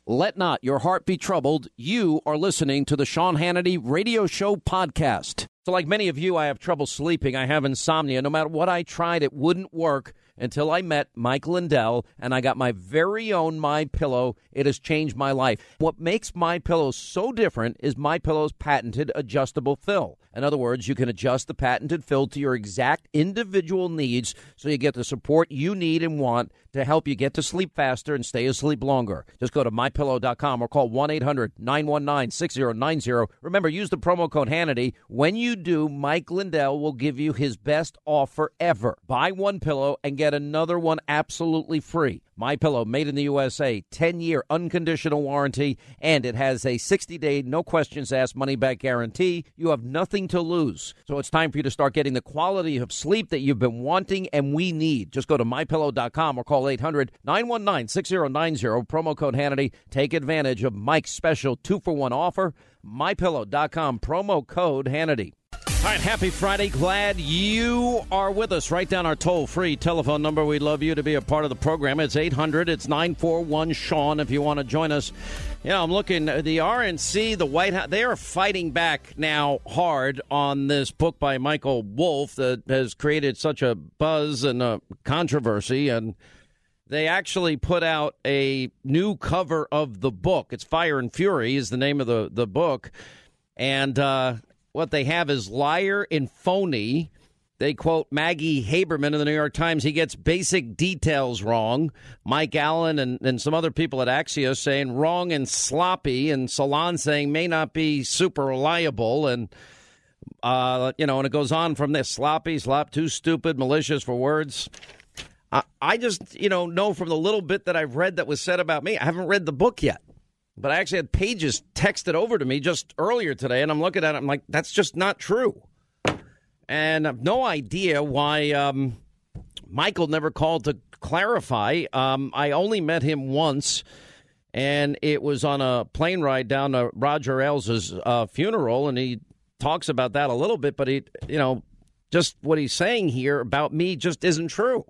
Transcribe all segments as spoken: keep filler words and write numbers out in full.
Let not your heart be troubled. You are listening to the Sean Hannity Radio Show podcast. So like many of you, I have trouble sleeping. I have insomnia. No matter what I tried, it wouldn't work until I met Mike Lindell, and I got my very own MyPillow. It has changed my life. What makes MyPillow so different is MyPillow's patented adjustable fill. In other words, you can adjust the patented fill to your exact individual needs so you get the support you need and want to help you get to sleep faster and stay asleep longer. Just go to my pillow dot com or call one eight hundred nine one nine six zero nine zero. Remember, use the promo code Hannity. When you do, Mike Lindell will give you his best offer ever. Buy one pillow and get another one absolutely free. MyPillow, made in the U S A, ten-year unconditional warranty, and it has a sixty-day, no-questions-asked money-back guarantee. You have nothing to lose. So it's time for you to start getting the quality of sleep that you've been wanting and we need. Just go to my pillow dot com or call eight hundred nine one nine six zero nine zero. Promo code Hannity. Take advantage of Mike's special two-for-one offer. my pillow dot com, promo code Hannity. All right, happy Friday. Glad you are with us. Write down our toll-free telephone number. We'd love you to be a part of the program. It's eight hundred, it's nine four one, Sean if you want to join us. Yeah, I'm looking, the R N C, the White House, they are fighting back now hard on this book by Michael Wolff that has created such a buzz and a controversy, and they actually put out a new cover of the book. It's Fire and Fury is the name of the, the book, and uh what they have is liar and phony. They quote Maggie Haberman in the New York Times. He gets basic details wrong. Mike Allen and, and some other people at Axios saying wrong and sloppy. And Salon saying may not be super reliable. And, uh, you know, and it goes on from this. Sloppy, slop, too stupid, malicious for words. I, I just, you know, know from the little bit that I've read that was said about me. I haven't read the book yet. But I actually had pages texted over to me just earlier today, and I'm looking at it. I'm like, that's just not true. And I have no idea why um, Michael never called to clarify. Um, I only met him once, and it was on a plane ride down to Roger Ailes' uh, funeral, and he talks about that a little bit. But, he, you know, just what he's saying here about me just isn't true.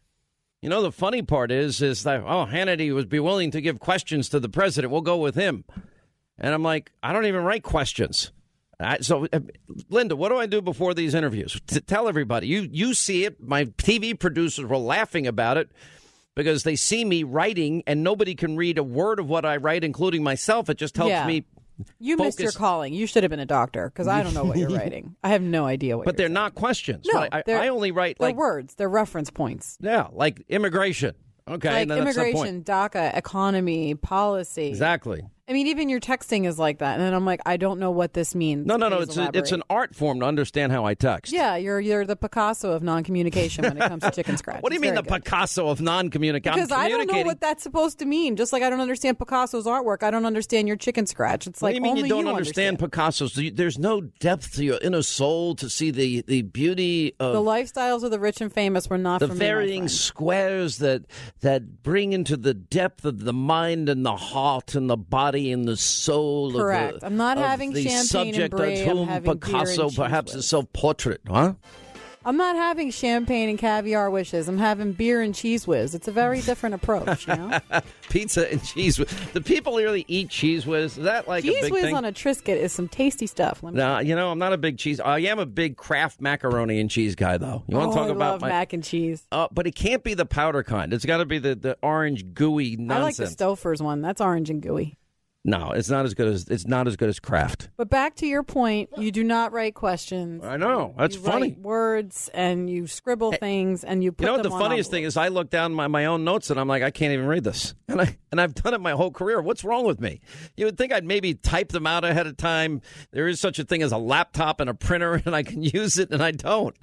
You know, the funny part is, is that, oh, Hannity would be willing to give questions to the president. We'll go with him. And I'm like, I don't even write questions. I, so, uh, Linda, what do I do before these interviews? To tell everybody. You you see it. My T V producers were laughing about it because they see me writing and nobody can read a word of what I write, including myself. It just helps yeah. me You focus. missed your calling. You should have been a doctor because I don't know what you're writing. I have no idea what But you're they're saying. not questions. No, I, they're, I only write they're like words. They're reference points. Yeah, like immigration. Okay, Like and then that's the immigration, point. DACA, economy, policy. Exactly. I mean, even your texting is like that. And then I'm like, I don't know what this means. No, no, no. Please It's a, elaborate. it's an art form to understand how I text. Yeah, you're you're the Picasso of non-communication when it comes to chicken scratch. What do you It's mean the very good. Picasso of non-communication? Because I don't know what that's supposed to mean. Just like I don't understand Picasso's artwork, I don't understand your chicken scratch. It's What like do you mean only you don't understand, understand Picasso's? You- There's no depth to your inner soul to see the, the beauty of The lifestyles of the rich and famous were not the for me, my varying friend. squares that that bring into the depth of the mind and the heart and the body and the soul Correct. of the, I'm not of having the champagne and subject brie, of I'm whom having beer Picasso and cheese perhaps whiz. is self-portrait, huh? I'm not having champagne and caviar wishes. I'm having beer and cheese whiz. It's a very different approach, you know? Pizza and cheese whiz. Do people really eat cheese whiz? Is that like a cheese big whiz thing? on a Triscuit is some tasty stuff. Let me No, you know, I'm not a big cheese. I am a big Kraft macaroni and cheese guy, though. You want oh, to talk I about love my mac and cheese. Uh, but it can't be the powder kind. It's got to be the, the orange gooey I like the nonsense. Stouffer's one. That's orange and gooey. No, it's not as good as it's not as good as Kraft. But back to your point, you do not write questions. I know. That's you funny. Write words and you scribble things and you put You know what the them on funniest thing is? I look down my, my own notes and I'm like, I can't even read this. And I and I've done it my whole career. What's wrong with me? You would think I'd maybe type them out ahead of time. There is such a thing as a laptop and a printer, and I can use it, and I don't.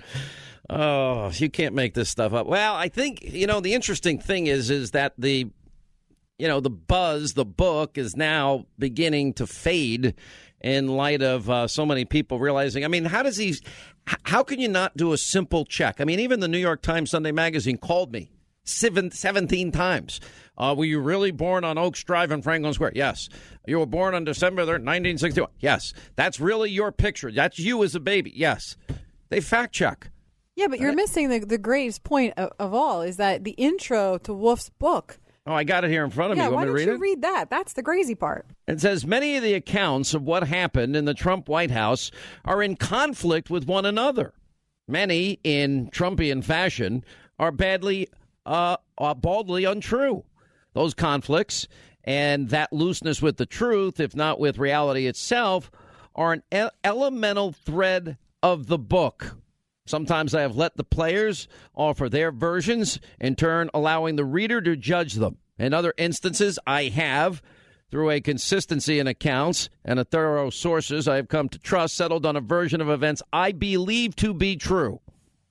Oh, you can't make this stuff up. Well, I think, you know, the interesting thing is is that the you know, the buzz, the book is now beginning to fade in light of uh, so many people realizing. I mean, how does he, how can you not do a simple check? I mean, even the New York Times Sunday Magazine called me seven, seventeen times. Uh, were you really born on Oaks Drive in Franklin Square? Yes. You were born on December third, nineteen sixty-one? Yes. That's really your picture. That's you as a baby? Yes. They fact check. Yeah, but you're missing the, the greatest point of, of all is that the intro to Wolf's book Oh, I got it here in front of yeah, me. You why want me to don't read you it? read that? That's the crazy part. It says many of the accounts of what happened in the Trump White House are in conflict with one another. Many, in Trumpian fashion, are badly, uh, are baldly untrue. Those conflicts and that looseness with the truth, if not with reality itself, are an e- elemental thread of the book. Sometimes I have let the players offer their versions, in turn allowing the reader to judge them. In other instances, I have, through a consistency in accounts and a thorough sources I have come to trust, settled on a version of events I believe to be true.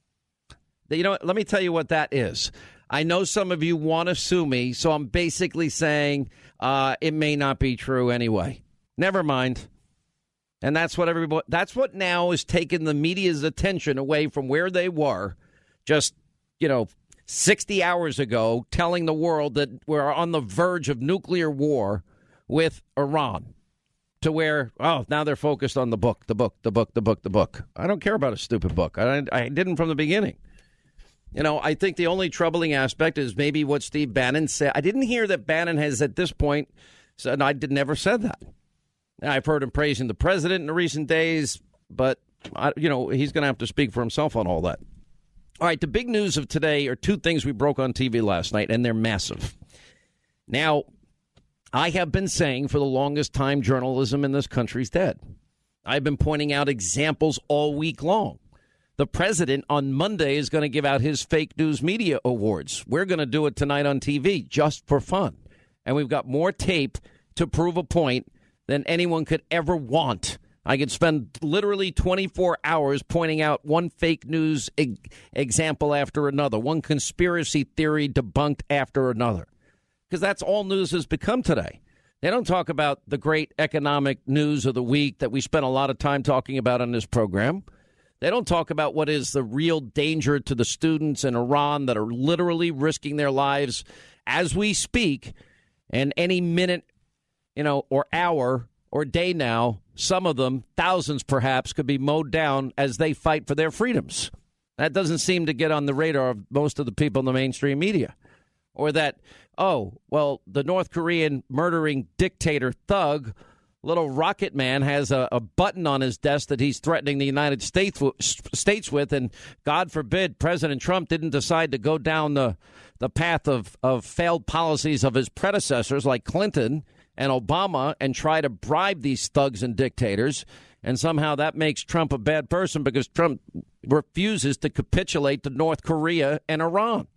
You know what? Let me tell you what that is. I know some of you want to sue me, so I'm basically saying uh, it may not be true anyway. Never mind. And that's what everybody, that's what now is taking the media's attention away from where they were just, you know, sixty hours ago, telling the world that we're on the verge of nuclear war with Iran, to where, oh, now they're focused on the book, the book, the book, the book, the book. I don't care about a stupid book. I, I didn't from the beginning. You know, I think the only troubling aspect is maybe what Steve Bannon said. I didn't hear that Bannon has at this point said, I did never said that. I've heard him praising the president in the recent days, but, I, you know, he's going to have to speak for himself on all that. All right, the big news of today are two things we broke on T V last night, and they're massive. Now, I have been saying for the longest time journalism in this country is dead. I've been pointing out examples all week long. The president on Monday is going to give out his fake news media awards. We're going to do it tonight on T V just for fun. And we've got more tape to prove a point than anyone could ever want. I could spend literally twenty-four hours pointing out one fake news e- example after another, one conspiracy theory debunked after another, because that's all news has become today. They don't talk about the great economic news of the week that we spent a lot of time talking about on this program. They don't talk about what is the real danger to the students in Iran that are literally risking their lives as we speak, and any minute, you know, or hour or day now, some of them, thousands perhaps, could be mowed down as they fight for their freedoms. That doesn't seem to get on the radar of most of the people in the mainstream media. Or that, oh, well, the North Korean murdering dictator thug, little Rocket Man, has a, a button on his desk that he's threatening the United States, States with, and God forbid President Trump didn't decide to go down the, the path of, of failed policies of his predecessors like Clinton and Obama and try to bribe these thugs and dictators, and somehow that makes Trump a bad person because Trump refuses to capitulate to North Korea and Iran.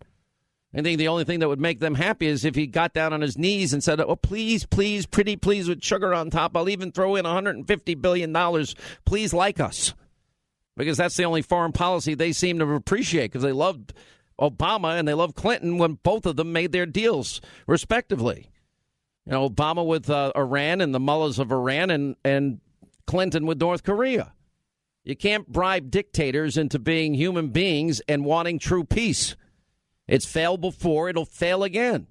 I think the only thing that would make them happy is if he got down on his knees and said, oh, please, please, pretty please, with sugar on top, I'll even throw in one hundred fifty billion dollars. Please like us. Because that's the only foreign policy they seem to appreciate, because they loved Obama and they loved Clinton when both of them made their deals, respectively. You know, Obama with uh, Iran and the mullahs of Iran, and, and Clinton with North Korea. You can't bribe dictators into being human beings and wanting true peace. It's failed before. It'll fail again.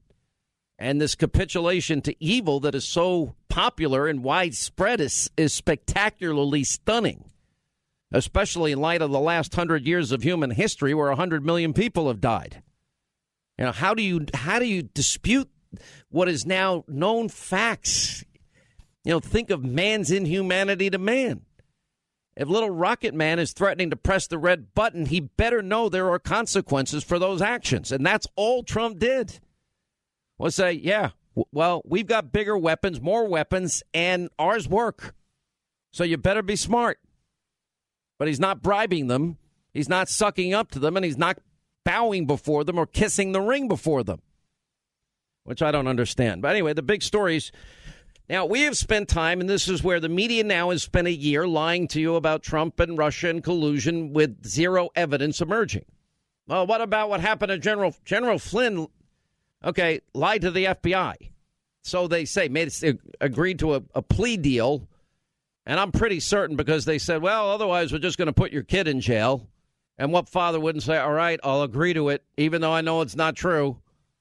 And this capitulation to evil that is so popular and widespread is, is spectacularly stunning, especially in light of the last hundred years of human history where one hundred million people have died. You know, how do you how do you dispute what is now known facts? You know, think of man's inhumanity to man. If little Rocket Man is threatening to press the red button, he better know there are consequences for those actions. And that's all Trump did. Was say, yeah, w- well, we've got bigger weapons, more weapons, and ours work. So you better be smart. But he's not bribing them. He's not sucking up to them, and he's not bowing before them or kissing the ring before them, which I don't understand. But anyway, the big stories. Now, we have spent time, and this is where the media now has spent a year lying to you about Trump and Russia and collusion with zero evidence emerging. Well, what about what happened to General General Flynn? Okay, lied to the F B I. So they say, made agreed to a, a plea deal. And I'm pretty certain because they said, well, otherwise we're just going to put your kid in jail. And what father wouldn't say, all right, I'll agree to it, even though I know it's not true.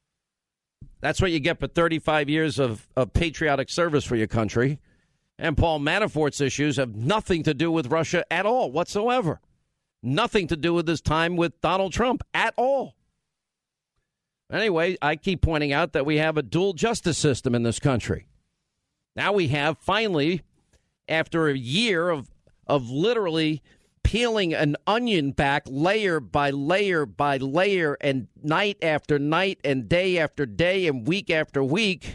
That's what you get for thirty-five years of, of patriotic service for your country. And Paul Manafort's issues have nothing to do with Russia at all whatsoever. Nothing to do with his time with Donald Trump at all. Anyway, I keep pointing out that we have a dual justice system in this country. Now we have, finally, after a year of of literally peeling an onion back layer by layer by layer and night after night and day after day and week after week,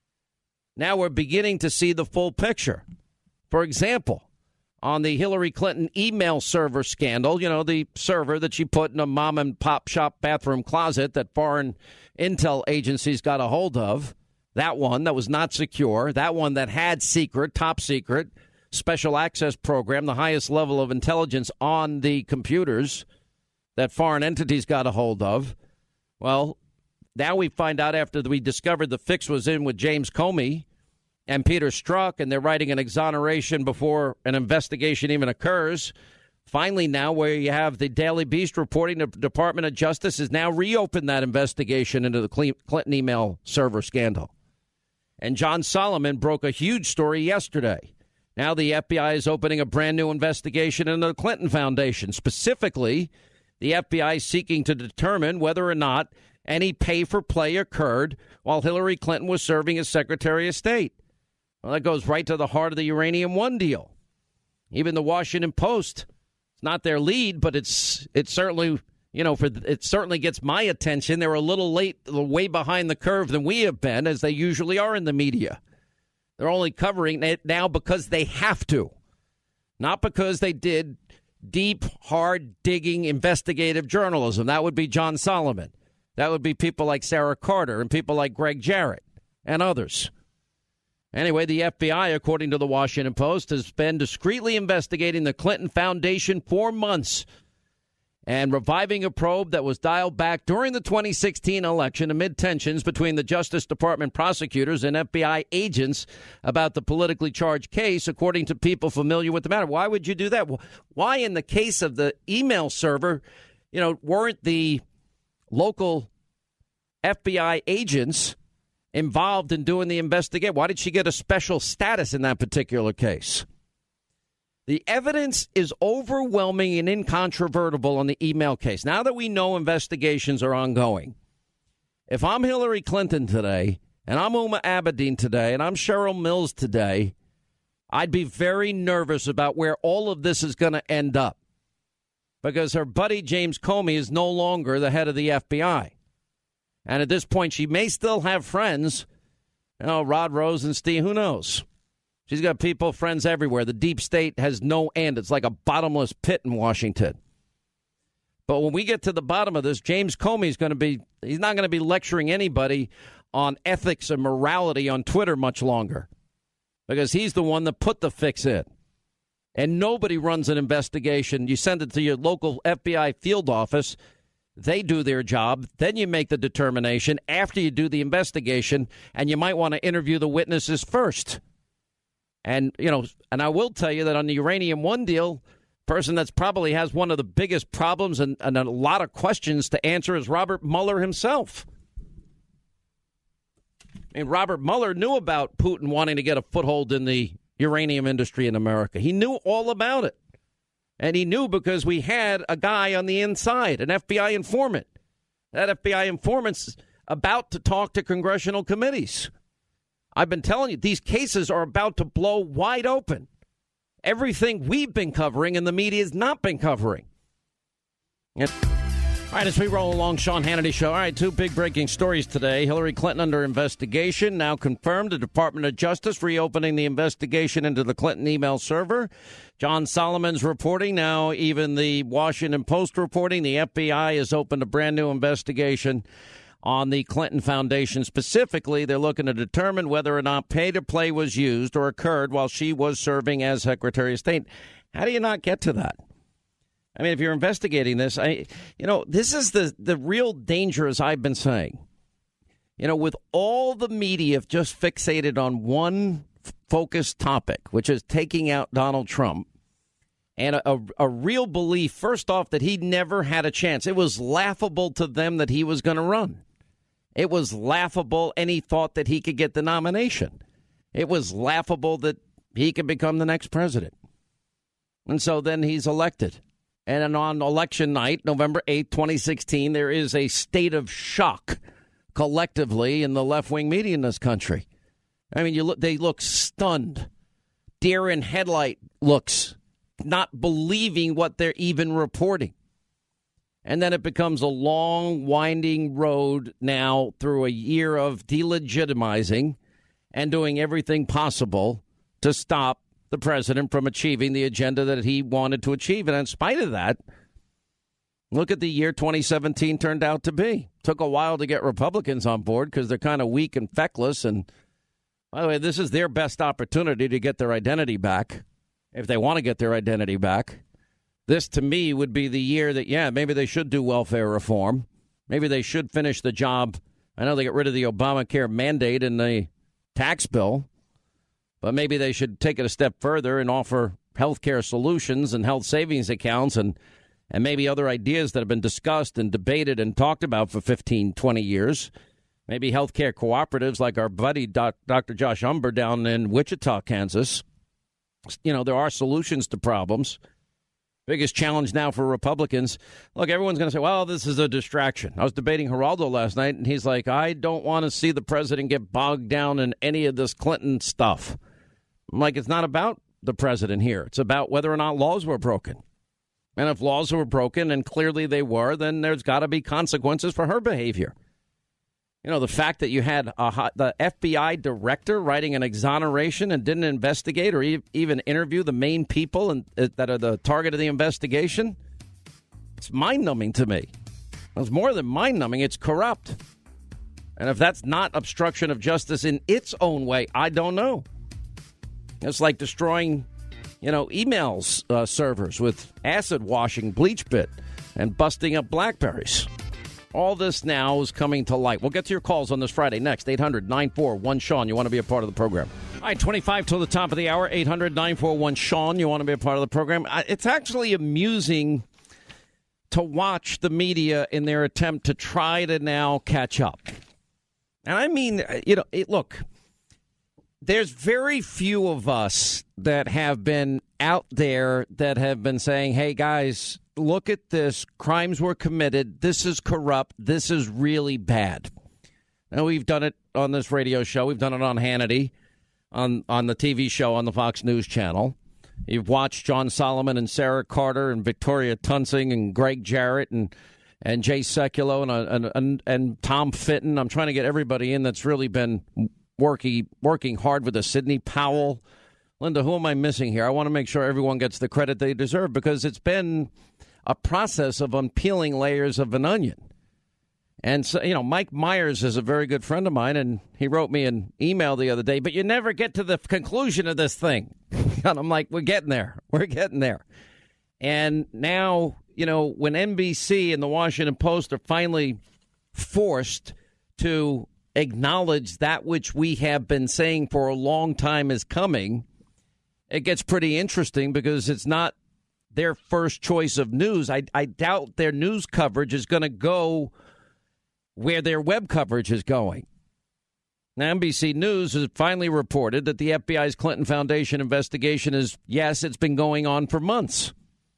now we're beginning to see the full picture. For example, on the Hillary Clinton email server scandal, you know, the server that she put in a mom and pop shop bathroom closet that foreign intel agencies got a hold of, that one that was not secure, that one that had secret, top secret, special access program, the highest level of intelligence on the computers that foreign entities got a hold of. Well, now we find out after we discovered the fix was in with James Comey and Peter Strzok, and they're writing an exoneration before an investigation even occurs. Finally, now where you have the Daily Beast reporting the Department of Justice has now reopened that investigation into the Clinton email server scandal. And John Solomon broke a huge story yesterday. Now the F B I is opening a brand new investigation into the Clinton Foundation. Specifically, the F B I seeking to determine whether or not any pay-for-play occurred while Hillary Clinton was serving as Secretary of State. Well, that goes right to the heart of the Uranium One deal. Even the Washington Post, it's not their lead, but it's it's certainly, you know, for it certainly gets my attention. They're a little late, way behind the curve than we have been, as they usually are in the media. They're only covering it now because they have to, not because they did deep, hard-digging investigative journalism. That would be John Solomon. That would be people like Sarah Carter and people like Greg Jarrett and others. Anyway, the F B I, according to the Washington Post, has been discreetly investigating the Clinton Foundation for months and reviving a probe that was dialed back during the twenty sixteen election amid tensions between the Justice Department prosecutors and F B I agents about the politically charged case, according to people familiar with the matter. Why would you do that? Why, in the case of the email server, you know, weren't the local F B I agents involved in doing the investigation? Why did she get a special status in that particular case? The evidence is overwhelming and incontrovertible on the email case. Now that we know investigations are ongoing, if I'm Hillary Clinton today, and I'm Uma Abedin today, and I'm Cheryl Mills today, I'd be very nervous about where all of this is going to end up, because her buddy James Comey is no longer the head of the F B I. And at this point, she may still have friends, you know, Rod Rosenstein, who knows? She's got people, friends everywhere. The deep state has no end. It's like a bottomless pit in Washington. But when we get to the bottom of this, James Comey is going to be, he's not going to be lecturing anybody on ethics and morality on Twitter much longer, because he's the one that put the fix in. And nobody runs an investigation. You send it to your local F B I field office. They do their job. Then you make the determination after you do the investigation, and you might want to interview the witnesses first. And, you know, and I will tell you that on the Uranium One deal, person that's probably has one of the biggest problems and, and a lot of questions to answer is Robert Mueller himself. I mean, Robert Mueller knew about Putin wanting to get a foothold in the uranium industry in America. He knew all about it. And he knew because we had a guy on the inside, an F B I informant. That F B I informant's about to talk to congressional committees. I've been telling you, these cases are about to blow wide open. Everything we've been covering and the media has not been covering. And, all right, as we roll along, Sean Hannity Show. All right, two big breaking stories today. Hillary Clinton under investigation, now confirmed. The Department of Justice reopening the investigation into the Clinton email server. John Solomon's reporting, now even the Washington Post reporting, the F B I has opened a brand new investigation on the Clinton Foundation. Specifically, they're looking to determine whether or not pay-to-play was used or occurred while she was serving as Secretary of State. How do you not get to that? I mean, if you're investigating this, I, you know, this is the, the real danger, as I've been saying. You know, with all the media just fixated on one focused topic, which is taking out Donald Trump, and a, a, a real belief, first off, that he never had a chance. It was laughable to them that he was going to run. It was laughable any thought that he could get the nomination. It was laughable that he could become the next president. And so then he's elected. And on election night, November eighth, twenty sixteen, there is a state of shock collectively in the left-wing media in this country. I mean, you look, they look stunned. Deer in headlight looks, not believing what they're even reporting. And then it becomes a long, winding road now through a year of delegitimizing and doing everything possible to stop the president from achieving the agenda that he wanted to achieve. And in spite of that, look at the year twenty seventeen turned out to be. Took a while to get Republicans on board because they're kind of weak and feckless. And by the way, this is their best opportunity to get their identity back, if they want to get their identity back. This, to me, would be the year that, yeah, maybe they should do welfare reform. Maybe they should finish the job. I know they got rid of the Obamacare mandate in the tax bill, but maybe they should take it a step further and offer health care solutions and health savings accounts and, and maybe other ideas that have been discussed and debated and talked about for fifteen, twenty years. Maybe health care cooperatives like our buddy Doc, Doctor Josh Umber down in Wichita, Kansas. You know, there are solutions to problems. Biggest challenge now for Republicans. Look, everyone's going to say, well, this is a distraction. I was debating Geraldo last night, and he's like, I don't want to see the president get bogged down in any of this Clinton stuff. I'm like, it's not about the president here. It's about whether or not laws were broken. And if laws were broken, and clearly they were, then there's got to be consequences for her behavior. You know, the fact that you had a, the F B I director writing an exoneration and didn't investigate or e- even interview the main people and, uh, that are the target of the investigation, it's mind-numbing to me. It's more than mind-numbing. It's corrupt. And if that's not obstruction of justice in its own way, I don't know. It's like destroying, you know, emails uh, servers with acid washing BleachBit and busting up BlackBerries. All this now is coming to light. We'll get to your calls on this Friday next. eight hundred nine four one Sean. You want to be a part of the program. All right, twenty-five till the top of the hour. eight hundred nine four one Sean. You want to be a part of the program. It's actually amusing to watch the media in their attempt to try to now catch up. And I mean, you know, it, look, there's very few of us that have been out there that have been saying, hey, guys, look at this. Crimes were committed. This is corrupt. This is really bad. Now, we've done it on this radio show. We've done it on Hannity, on, on the T V show on the Fox News Channel. You've watched John Solomon and Sarah Carter and Victoria Tunsing and Greg Jarrett and, and Jay Sekulow and, and, and, and Tom Fitton. I'm trying to get everybody in that's really been working, working hard with us. Sidney Powell. Linda, who am I missing here? I want to make sure everyone gets the credit they deserve because it's been a process of unpeeling layers of an onion. And, so, you know, Mike Myers is a very good friend of mine, and he wrote me an email the other day, but you never get to the conclusion of this thing. And I'm like, we're getting there. We're getting there. And now, you know, when N B C and the Washington Post are finally forced to acknowledge that which we have been saying for a long time is coming, it gets pretty interesting because it's not their first choice of news. I, I doubt their news coverage is going to go where their web coverage is going. Now, N B C News has finally reported that the F B I's Clinton Foundation investigation is, yes, it's been going on for months.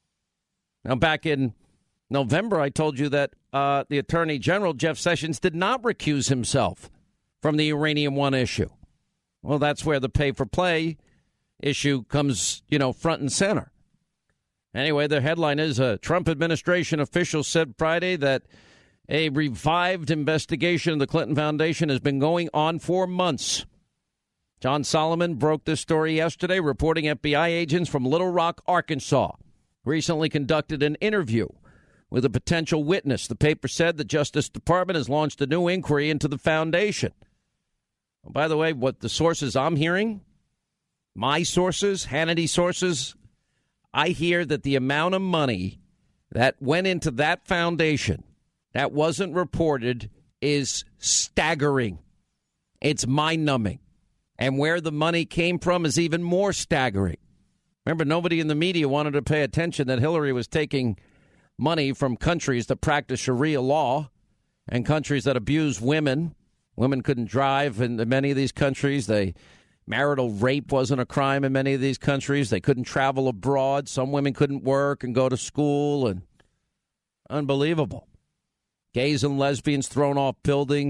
Now, back in November, I told you that uh, the Attorney General, Jeff Sessions, did not recuse himself from the Uranium One issue. Well, that's where the pay-for-play issue comes, you know, front and center. Anyway, the headline is a Trump administration official said Friday that a revived investigation of the Clinton Foundation has been going on for months. John Solomon broke this story yesterday, reporting F B I agents from Little Rock, Arkansas, recently conducted an interview with a potential witness. The paper said the Justice Department has launched a new inquiry into the foundation. Oh, by the way, what the sources I'm hearing, my sources, Hannity sources, I hear that the amount of money that went into that foundation that wasn't reported is staggering. It's mind-numbing. And where the money came from is even more staggering. Remember, nobody in the media wanted to pay attention that Hillary was taking money from countries that practice Sharia law and countries that abuse women. Women couldn't drive in many of these countries. They marital rape wasn't a crime in many of these countries. They couldn't travel abroad. Some women couldn't work and go to school. And unbelievable. Gays and lesbians thrown off buildings.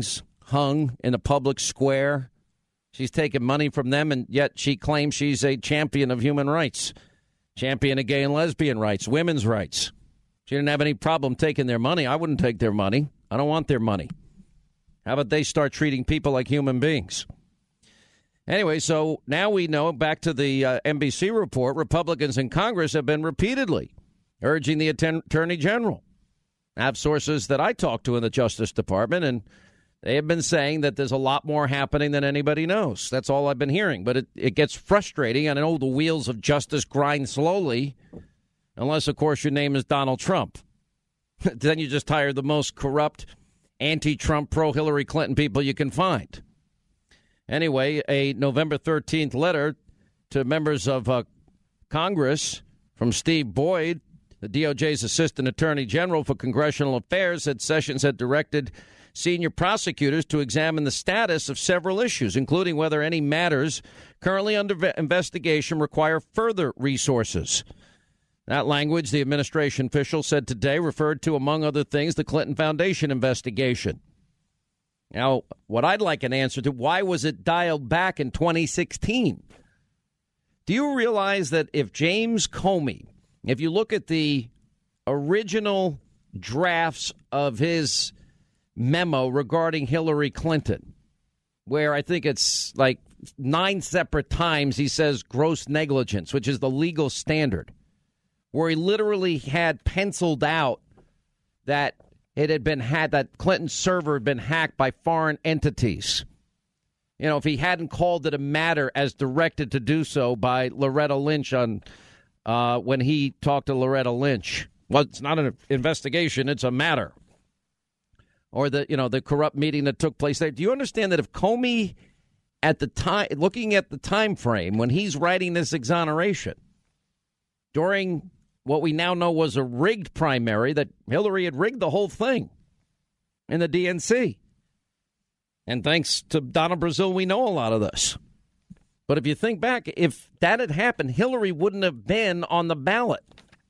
hung in a public square. She's taken money from them, and yet she claims she's a champion of human rights, champion of gay and lesbian rights, women's rights. She didn't have any problem taking their money. I wouldn't take their money. I don't want their money. How about they start treating people like human beings? Anyway, so now we know, back to the uh, N B C report, Republicans in Congress have been repeatedly urging the atten- Attorney General. I have sources that I talked to in the Justice Department, and they have been saying that there's a lot more happening than anybody knows. That's all I've been hearing. But it, it gets frustrating. And I know the wheels of justice grind slowly, unless, of course, your name is Donald Trump. Then you just hire the most corrupt, anti-Trump, pro-Hillary Clinton people you can find. Anyway, a November thirteenth letter to members of uh, Congress from Steve Boyd, the D O J's Assistant Attorney General for Congressional Affairs, said Sessions had directed senior prosecutors to examine the status of several issues, including whether any matters currently under investigation require further resources. That language, the administration official said today, referred to, among other things, the Clinton Foundation investigation. Now, what I'd like an answer to, why was it dialed back in twenty sixteen? Do you realize that if James Comey, if you look at the original drafts of his memo regarding Hillary Clinton, where I think it's like nine separate times he says gross negligence, which is the legal standard, where he literally had penciled out that it had been had, that Clinton's server had been hacked by foreign entities. You know, if he hadn't called it a matter as directed to do so by Loretta Lynch on uh, when he talked to Loretta Lynch. Well, it's not an investigation, it's a matter. Or the, you know, the corrupt meeting that took place there. Do you understand that if Comey, at the time, looking at the time frame when he's writing this exoneration, during what we now know was a rigged primary, that Hillary had rigged the whole thing in the D N C. And thanks to Donna Brazile, we know a lot of this. But if you think back, if that had happened, Hillary wouldn't have been on the ballot.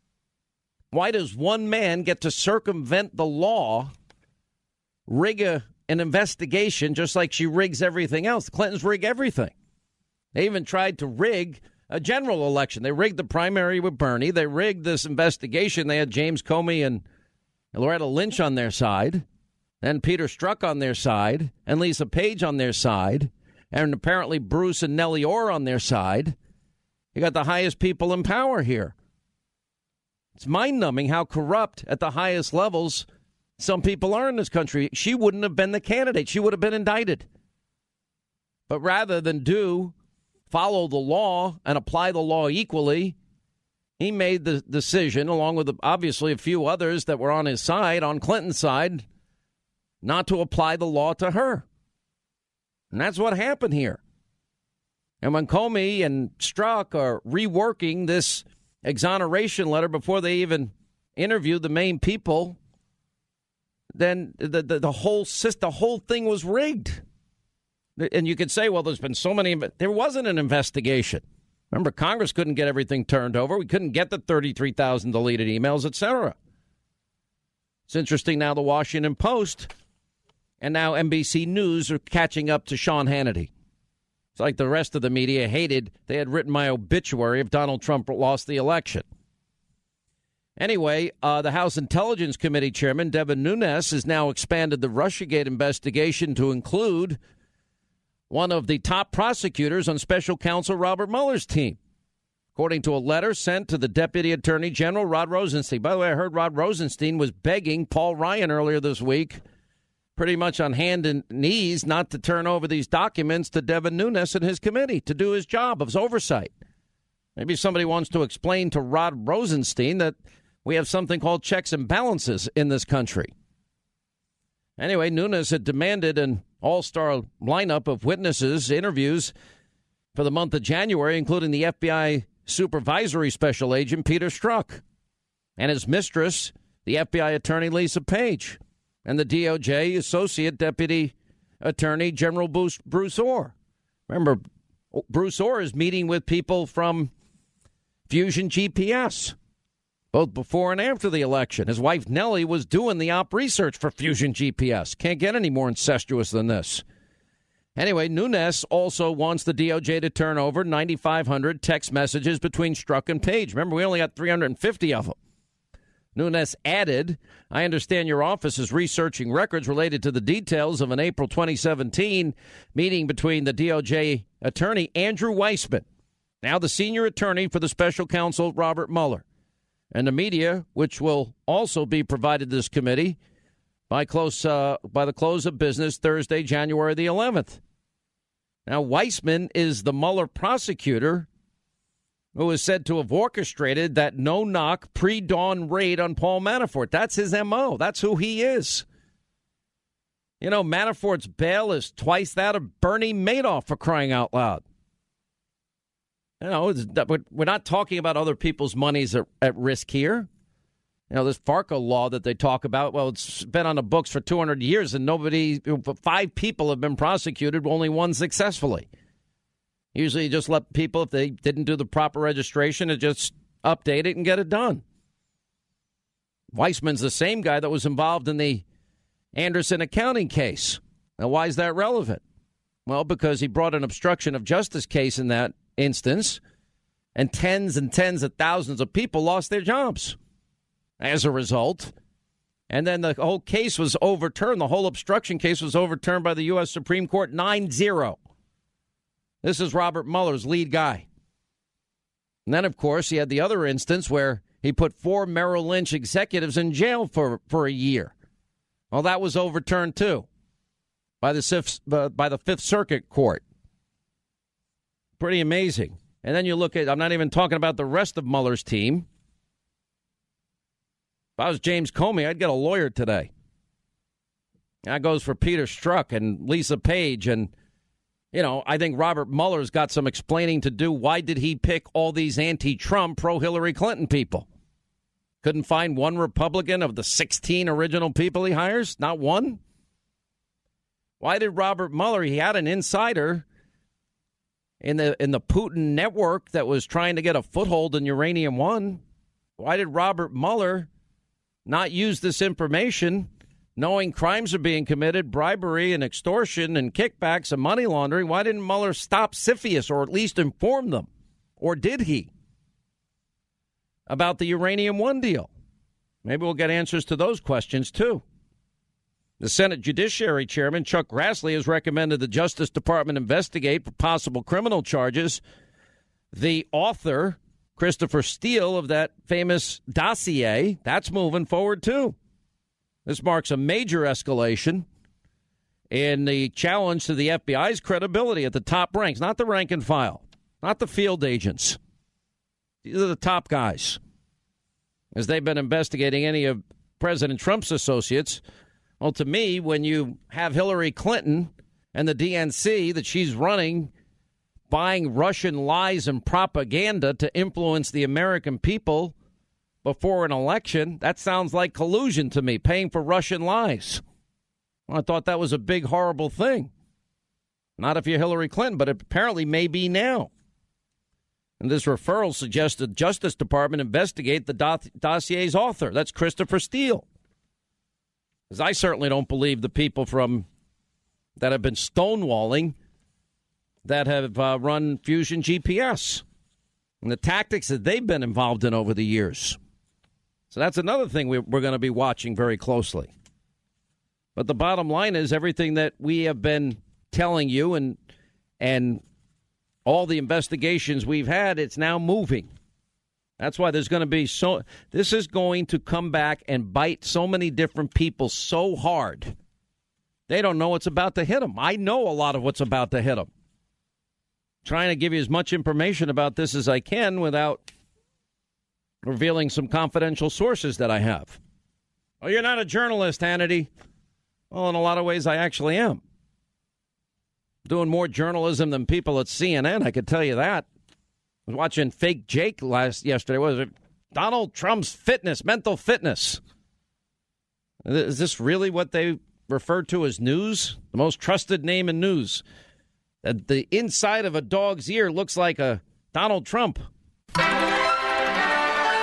Why does one man get to circumvent the law, rig a, an investigation just like she rigs everything else? The Clintons rig everything. They even tried to rig a general election. They rigged the primary with Bernie. They rigged this investigation. They had James Comey and Loretta Lynch on their side, and Peter Strzok on their side, and Lisa Page on their side, and apparently Bruce and Nellie Orr on their side. You got the highest people in power here. It's mind-numbing how corrupt at the highest levels some people are in this country. She wouldn't have been the candidate. She would have been indicted. But rather than do follow the law and apply the law equally, he made the decision, along with obviously a few others that were on his side, on Clinton's side, not to apply the law to her. And that's what happened here. And when Comey and Strzok are reworking this exoneration letter before they even interviewed the main people, then the, the, the whole system, the whole thing was rigged. And you could say, well, there's been so many. There wasn't an investigation. Remember, Congress couldn't get everything turned over. We couldn't get the thirty-three thousand deleted emails, et cetera. It's interesting now the Washington Post and now N B C News are catching up to Sean Hannity. It's like the rest of the media hated they had written my obituary if Donald Trump lost the election. Anyway, uh, the House Intelligence Committee Chairman Devin Nunes has now expanded the Russiagate investigation to include one of the top prosecutors on special counsel Robert Mueller's team, according to a letter sent to the Deputy Attorney General Rod Rosenstein. By the way, I heard Rod Rosenstein was begging Paul Ryan earlier this week, pretty much on hand and knees, not to turn over these documents to Devin Nunes and his committee to do his job of oversight. Maybe somebody wants to explain to Rod Rosenstein that we have something called checks and balances in this country. Anyway, Nunes had demanded an all-star lineup of witnesses, interviews for the month of January, including the F B I supervisory special agent Peter Strzok and his mistress, the F B I attorney Lisa Page, and the D O J Associate Deputy Attorney General Bruce, Bruce Orr. Remember, Bruce Orr is meeting with people from Fusion G P S. both before and after the election. His wife, Nellie, was doing the op research for Fusion G P S. Can't get any more incestuous than this. Anyway, Nunes also wants the D O J to turn over nine thousand five hundred text messages between Strzok and Page. Remember, we only got three hundred fifty of them. Nunes added, I understand your office is researching records related to the details of an April twenty seventeen meeting between the D O J attorney Andrew Weissman, now the senior attorney for the special counsel Robert Mueller, and the media, which will also be provided to this committee by close uh, by the close of business Thursday, January the eleventh. Now, Weissman is the Mueller prosecutor who is said to have orchestrated that no-knock pre-dawn raid on Paul Manafort. That's his M O. That's who he is. You know, Manafort's bail is twice that of Bernie Madoff, for crying out loud. You know, we're not talking about other people's monies at, at risk here. You know, this FARCA law that they talk about, well, it's been on the books for two hundred years, and nobody, five people have been prosecuted, only one successfully. Usually you just let people, if they didn't do the proper registration, to just update it and get it done. Weissman's the same guy that was involved in the Anderson accounting case. Now, why is that relevant? Well, because he brought an obstruction of justice case in that instance, and tens and tens of thousands of people lost their jobs as a result. And then the whole case was overturned. The whole obstruction case was overturned by the U S Supreme Court nine zero. This is Robert Mueller's lead guy. And then, of course, he had the other instance where he put four Merrill Lynch executives in jail for, for a year. Well, that was overturned, too, by the Fifth, uh, by the Fifth Circuit Court. Pretty amazing. And then you look at, I'm not even talking about the rest of Mueller's team. If I was James Comey, I'd get a lawyer today. That goes for Peter Strzok and Lisa Page. And, you know, I think Robert Mueller's got some explaining to do. Why did he pick all these anti-Trump, pro-Hillary Clinton people? Couldn't find one Republican of the sixteen original people he hires? Not one? Why did Robert Mueller, he had an insider in the in the Putin network that was trying to get a foothold in Uranium One. Why did Robert Mueller not use this information, knowing crimes are being committed, bribery and extortion and kickbacks and money laundering? Why didn't Mueller stop CFIUS, or at least inform them? Or did he? About the Uranium One deal. Maybe we'll get answers to those questions, too. The Senate Judiciary Chairman, Chuck Grassley, has recommended the Justice Department investigate for possible criminal charges the author, Christopher Steele, of that famous dossier. That's moving forward, too. This marks a major escalation in the challenge to the F B I's credibility at the top ranks, not the rank and file, not the field agents. These are the top guys, as they've been investigating any of President Trump's associates. Well, to me, when you have Hillary Clinton and the D N C that she's running, buying Russian lies and propaganda to influence the American people before an election, that sounds like collusion to me, paying for Russian lies. Well, I thought that was a big, horrible thing. Not if you're Hillary Clinton, but it apparently may be now. And this referral suggested the Justice Department investigate the do- dossier's author. That's Christopher Steele. Because I certainly don't believe the people from that have been stonewalling that have uh, run Fusion G P S and the tactics that they've been involved in over the years. So that's another thing we, we're going to be watching very closely. But the bottom line is everything that we have been telling you and and all the investigations we've had, it's now moving. That's why there's going to be so, this is going to come back and bite so many different people so hard. They don't know what's about to hit them. I know a lot of what's about to hit them. Trying to give you as much information about this as I can without revealing some confidential sources that I have. Oh, you're not a journalist, Hannity. Well, in a lot of ways, I actually am. Doing more journalism than people at C N N, I could tell you that. I was watching Fake Jake last yesterday. What was it? Donald Trump's fitness, mental fitness. Is this really what they refer to as news? The most trusted name in news. That the inside of a dog's ear looks like a Donald Trump. The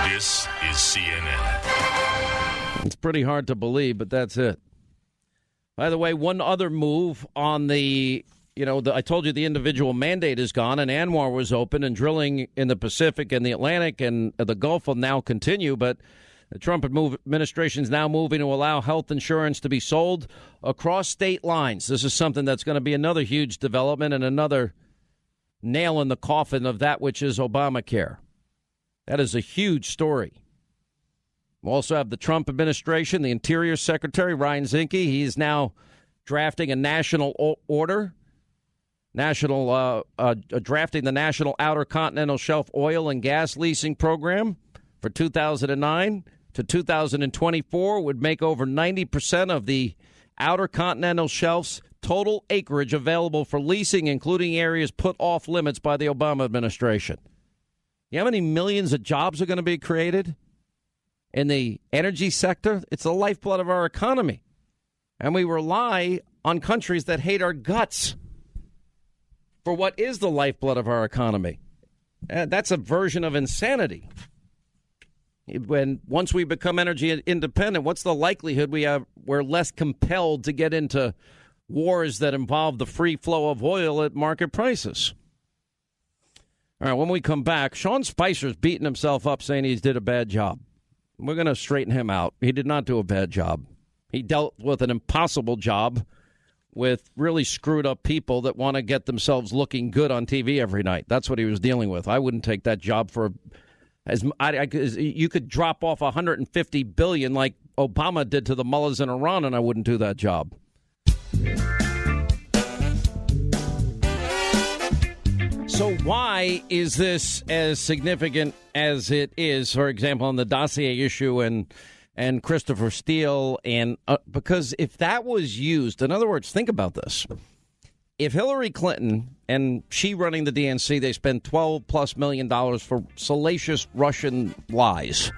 This is C N N. It's pretty hard to believe, but that's it. By the way, one other move on the, you know, the, I told you the individual mandate is gone, and ANWR was open, and drilling in the Pacific and the Atlantic and the Gulf will now continue, but the Trump administration is now moving to allow health insurance to be sold across state lines. This is something that's going to be another huge development and another nail in the coffin of that which is Obamacare. That is a huge story. We also have the Trump administration, the Interior Secretary, Ryan Zinke. He is now drafting a national o- order, national uh, uh, drafting the National Outer Continental Shelf Oil and Gas Leasing Program for two thousand nine to two thousand twenty-four would make over ninety percent of the Outer Continental Shelf's total acreage available for leasing, including areas put off limits by the Obama administration. You know how many millions of jobs are going to be created in the energy sector? It's the lifeblood of our economy. And we rely on countries that hate our guts for what is the lifeblood of our economy. Uh, that's a version of insanity. When once we become energy independent, what's the likelihood we have we're less compelled to get into wars that involve the free flow of oil at market prices? All right, when we come back, Sean Spicer's beating himself up saying he did a bad job. We're going to straighten him out. He did not do a bad job. He dealt with an impossible job with really screwed up people that want to get themselves looking good on T V every night. That's what he was dealing with. I wouldn't take that job for as I, I, as you could drop off one hundred fifty billion dollars like Obama did to the mullahs in Iran, and I wouldn't do that job. So why is this as significant as it is, for example, on the dossier issue and and Christopher Steele? And uh, because if that was used, in other words, think about this. If Hillary Clinton and she running the D N C, they spend twelve plus million dollars for salacious Russian lies,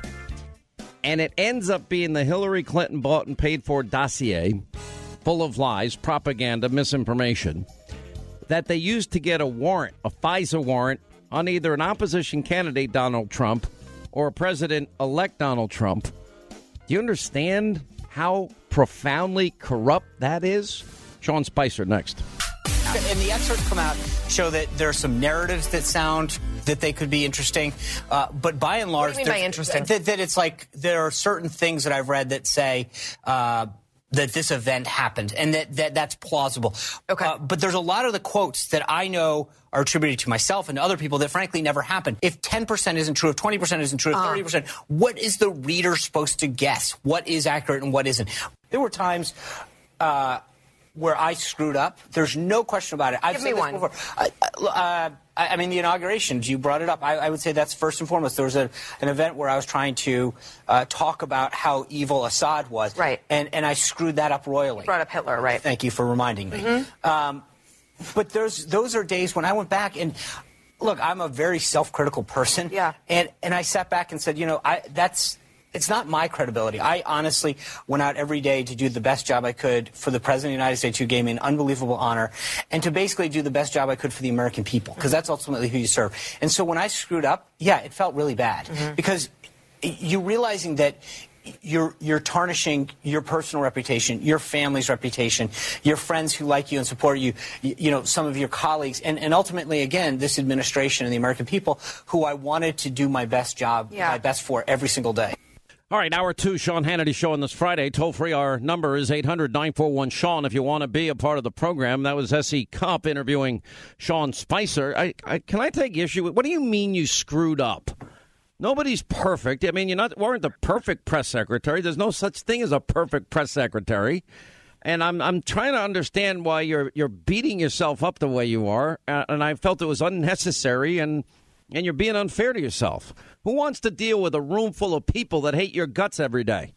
and it ends up being the Hillary Clinton bought and paid for dossier full of lies, propaganda, misinformation, that they used to get a warrant, a FISA warrant, on either an opposition candidate, Donald Trump, or a president-elect Donald Trump. Do you understand how profoundly corrupt that is? Sean Spicer next. And the excerpts come out show that there are some narratives that sound that they could be interesting, uh, but by and large, what do you mean by interesting? That, that it's like there are certain things that I've read that say uh, that this event happened, and that, that that's plausible. Okay. Uh, but there's a lot of the quotes that I know are attributed to myself and to other people that frankly never happened. If ten percent isn't true, if twenty percent isn't true, if uh. thirty percent, what is the reader supposed to guess? What is accurate and what isn't? There were times uh, where I screwed up. There's no question about it. I've Give said me this one. before. Uh, uh, I, I mean, the inaugurations, you brought it up. I, I would say that's first and foremost. There was a, an event where I was trying to uh, talk about how evil Assad was. Right. And, and I screwed that up royally. You brought up Hitler, right. Thank you for reminding me. Mm-hmm. Um, but there's, those are days when I went back and, look, I'm a very self-critical person. Yeah. And, and I sat back and said, you know, I, that's... It's not my credibility. I honestly went out every day to do the best job I could for the President of the United States, who gave me an unbelievable honor, and to basically do the best job I could for the American people, because that's ultimately who you serve. And so when I screwed up, yeah, it felt really bad, mm-hmm. because you're realizing that you're you're tarnishing your personal reputation, your family's reputation, your friends who like you and support you, you, you know, some of your colleagues, and, and ultimately, again, this administration and the American people, who I wanted to do my best job, yeah. my best for every single day. All right, hour two, Sean Hannity Show on this Friday. Toll free, our number is eight hundred nine four one Sean if you want to be a part of the program. That was S E Cup interviewing Sean Spicer. I, I, can I take issue with, what do you mean you screwed up? Nobody's perfect. I mean, you not weren't the perfect press secretary. There's no such thing as a perfect press secretary. And I'm I'm trying to understand why you're you're beating yourself up the way you are. Uh, and I felt it was unnecessary, and and you're being unfair to yourself. Who wants to deal with a room full of people that hate your guts every day?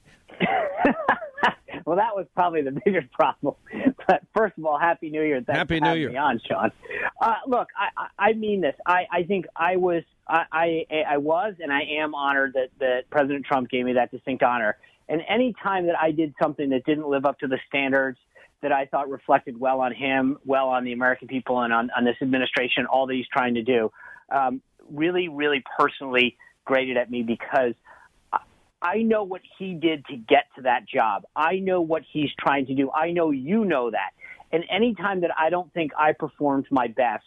Well, that was probably the biggest problem. But first of all, Happy New Year. Thanks Happy for New having Year. me on, Sean. Uh, look, I, I, I mean this. I, I think I was, I, I, I was, and I am honored that, that President Trump gave me that distinct honor. And any time that I did something that didn't live up to the standards that I thought reflected well on him, well on the American people, and on, on this administration, all that he's trying to do, um, really, really personally grated at me because I know what he did to get to that job. I know what he's trying to do. I know you know that. And any time that I don't think I performed my best,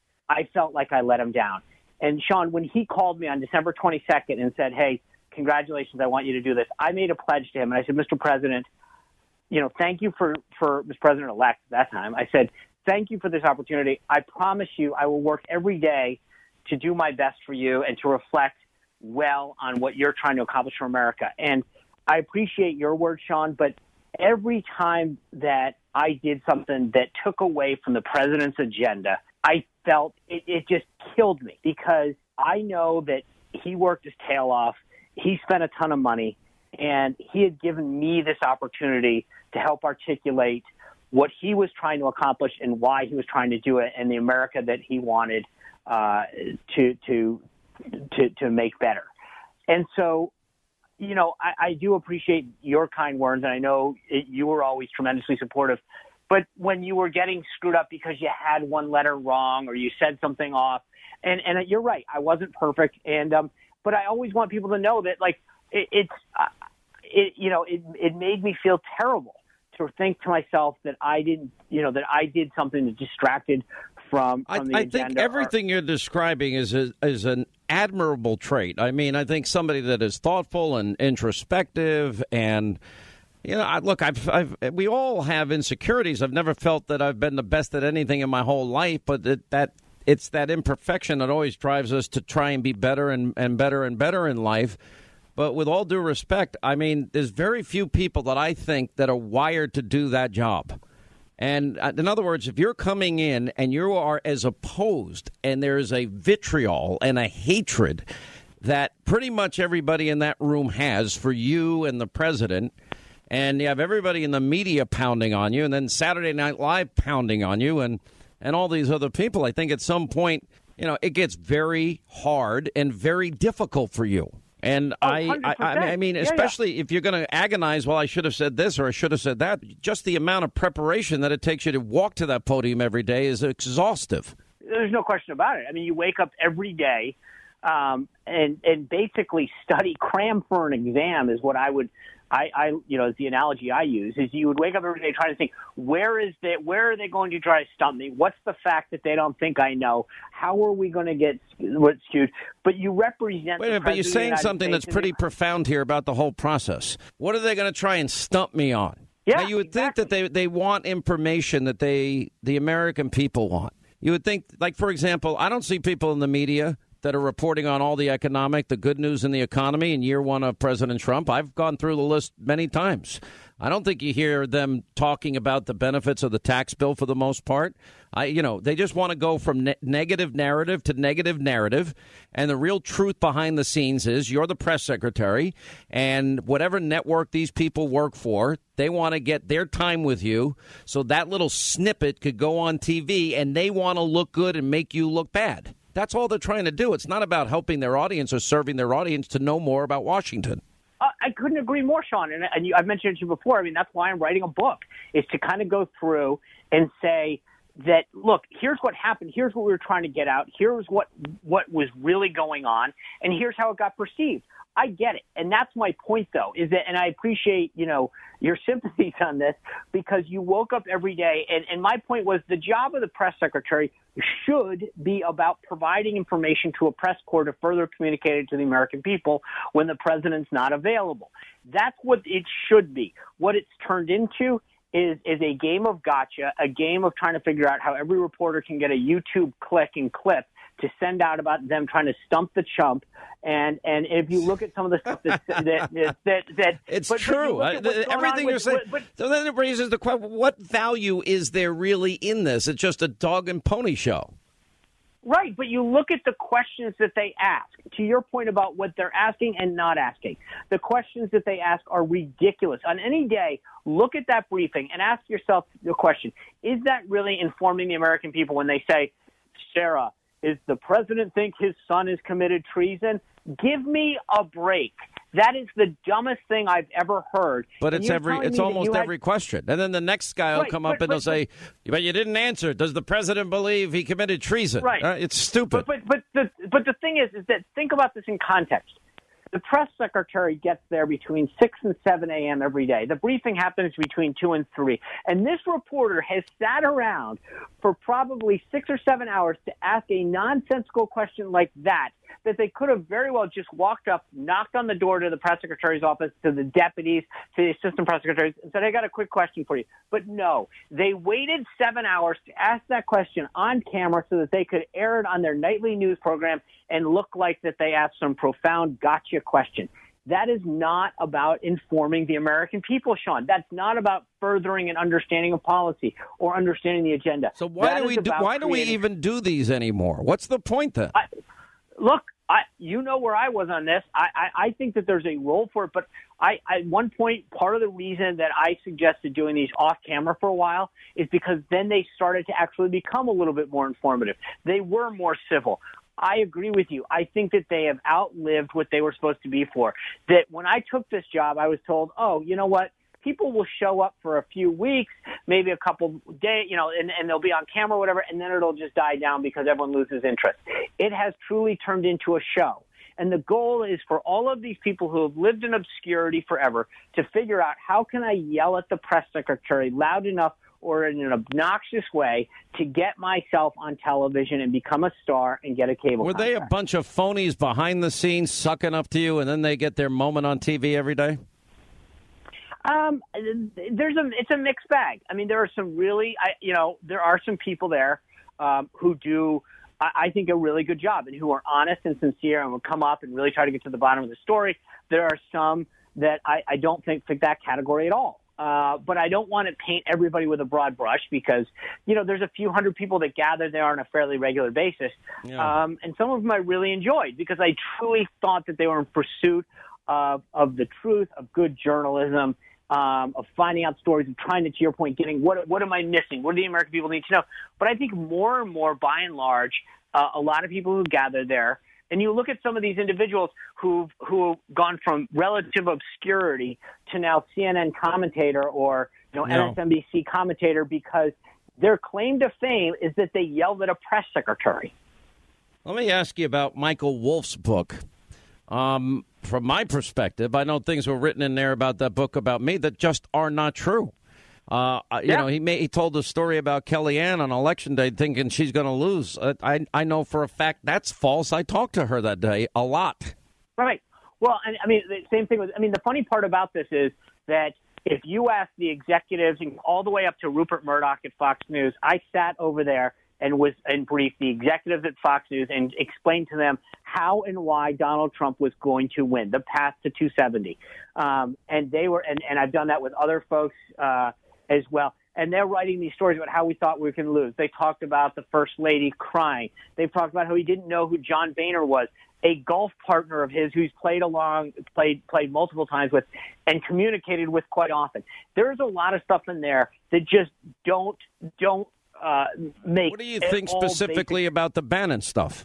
I felt like I let him down. And, Sean, when he called me on December twenty-second and said, hey, congratulations, I want you to do this, I made a pledge to him. And I said, Mister President, you know, thank you for, for Mister President-elect at that time. I said, thank you for this opportunity. I promise you I will work every day to do my best for you and to reflect well on what you're trying to accomplish for America. And I appreciate your words, Sean, but every time that I did something that took away from the president's agenda, I felt it, it just killed me because I know that he worked his tail off. He spent a ton of money, and he had given me this opportunity to help articulate what he was trying to accomplish and why he was trying to do it and the America that he wanted uh, to, to, to, to make better. And so, you know, I, I do appreciate your kind words, and I know it, you were always tremendously supportive. But when you were getting screwed up because you had one letter wrong or you said something off, and, and you're right, I wasn't perfect. And um, but I always want people to know that, like, it, it's, uh, it, you know, it, it made me feel terrible to think to myself that I didn't, you know, that I did something that distracted from, from I, the I agenda. think everything or, you're describing is a, is an admirable trait. I mean, I think somebody that is thoughtful and introspective and, you know, I, look, I've, I've, we all have insecurities. I've never felt that I've been the best at anything in my whole life, but that, that it's that imperfection that always drives us to try and be better and, and better and better in life. But with all due respect, I mean, there's very few people that I think that are wired to do that job. And in other words, if you're coming in and you are as opposed and there's a vitriol and a hatred that pretty much everybody in that room has for you and the president, and you have everybody in the media pounding on you, and then Saturday Night Live pounding on you, and, and all these other people, I think at some point, you know, it gets very hard and very difficult for you. And oh, I, I, I mean, especially yeah, yeah. if you're going to agonize, well, I should have said this or I should have said that, just the amount of preparation that it takes you to walk to that podium every day is exhaustive. There's no question about it. I mean, you wake up every day um, and, and basically study, cram for an exam is what I would I, I, you know, the analogy I use is you would wake up every day trying to think, where is they, where are they going to try to stump me? What's the fact that they don't think I know? How are we going to get what's skewed? But you represent. Wait a minute, but you're saying something that's pretty profound here about the whole process. What are they going to try and stump me on? Yeah, now, you would exactly. think that they they want information that they the American people want. You would think, like, for example, I don't see people in the media that are reporting on all the economic, the good news in the economy in year one of President Trump. I've gone through the list many times. I don't think you hear them talking about the benefits of the tax bill for the most part. I, you know, they just want to go from ne- negative narrative to negative narrative. And the real truth behind the scenes is you're the press secretary, and whatever network these people work for, they want to get their time with you. So that little snippet could go on T V, and they want to look good and make you look bad. That's all they're trying to do. It's not about helping their audience or serving their audience to know more about Washington. Uh, I couldn't agree more, Sean. And, and you, I've mentioned it to you before. I mean, that's why I'm writing a book, is to kind of go through and say that, look, here's what happened. Here's what we were trying to get out. Here's what, what was really going on. And here's how it got perceived. I get it. And that's my point, though, is that, and I appreciate, you know, your sympathies on this, because you woke up every day. And, and my point was the job of the press secretary should be about providing information to a press corps to further communicate it to the American people when the president's not available. That's what it should be. What it's turned into is is a game of gotcha, a game of trying to figure out how every reporter can get a YouTube click and clip to send out about them trying to stump the chump. And and if you look at some of the stuff that that that, that, that it's but, true. But uh, everything with, you're saying. But, so then it raises the question: what value is there really in this? It's just a dog and pony show. Right, but you look at the questions that they ask. To your point about what they're asking and not asking, the questions that they ask are ridiculous. On any day, look at that briefing and ask yourself the question: is that really informing the American people when they say, Sarah, is the president think his son has committed treason? Give me a break. That is the dumbest thing I've ever heard. But And it's you're every telling it's me that almost you had- every question. And then the next guy will Right, come but- up and but- he'll say, but you didn't answer. Does the president believe he committed treason? Right. Uh, it's stupid. But but but the but the thing is, is that think about this in context. The press secretary gets there between six and seven a.m. every day. The briefing happens between two and three. And this reporter has sat around for probably six or seven hours to ask a nonsensical question like that, that they could have very well just walked up, knocked on the door to the press secretary's office, to the deputies, to the assistant press secretaries, and said, I got a quick question for you. But no, they waited seven hours to ask that question on camera so that they could air it on their nightly news program and look like that they asked some profound gotcha question. That is not about informing the American people, Sean. That's not about furthering an understanding of policy or understanding the agenda. So why That do is we do, about why do we creating- even do these anymore? What's the point then? I, look, I, you know where I was on this. I, I, I think that there's a role for it, but I, I, at one point, part of the reason that I suggested doing these off camera for a while is because then they started to actually become a little bit more informative. They were more civil. I agree with you. I think that they have outlived what they were supposed to be for. That when I took this job, I was told, oh, you know what? People will show up for a few weeks, maybe a couple days, you know, and, and they'll be on camera or whatever, and then it'll just die down because everyone loses interest. It has truly turned into a show. And the goal is for all of these people who have lived in obscurity forever to figure out, how can I yell at the press secretary loud enough or in an obnoxious way to get myself on television and become a star and get a cable Were they a contract. bunch of phonies behind the scenes sucking up to you, and then they get their moment on T V every day? Um, there's a it's a mixed bag. I mean, there are some really, I, you know, there are some people there um, who do, I, I think, a really good job and who are honest and sincere and will come up and really try to get to the bottom of the story. There are some that I, I don't think fit that category at all. Uh, but I don't want to paint everybody with a broad brush because, you know, there's a few hundred people that gather there on a fairly regular basis. Yeah. Um, and some of them I really enjoyed because I truly thought that they were in pursuit of, of the truth, of good journalism, um, of finding out stories and trying to, to your point, getting what, what am I missing? What do the American people need to know? But I think more and more, by and large, uh, a lot of people who gather there, and you look at some of these individuals who've, who've gone from relative obscurity to now C N N commentator or, you know, No. M S N B C commentator because their claim to fame is that they yelled at a press secretary. Let me ask you about Michael Wolff's book. Um, from my perspective, I know things were written in there about that book about me that just are not true. Uh, you Yeah. know, he made, he told a story about Kellyanne on election day, thinking she's going to lose. Uh, I I know for a fact that's false. I talked to her that day a lot. Right. Well, and I mean, the same thing with, I mean, the funny part about this is that if you ask the executives and all the way up to Rupert Murdoch at Fox News, I sat over there and was and briefed the executives at Fox News and explained to them how and why Donald Trump was going to win, the path to two seventy. Um, and they were, and, and I've done that with other folks uh, as well. And they're writing these stories about how we thought we were going to lose. They talked about the First Lady crying. They've talked about how he didn't know who John Boehner was, a golf partner of his who's played along, played played multiple times with, and communicated with quite often. There's a lot of stuff in there that just don't don't uh, make. What do you at think all specifically basic. about the Bannon stuff?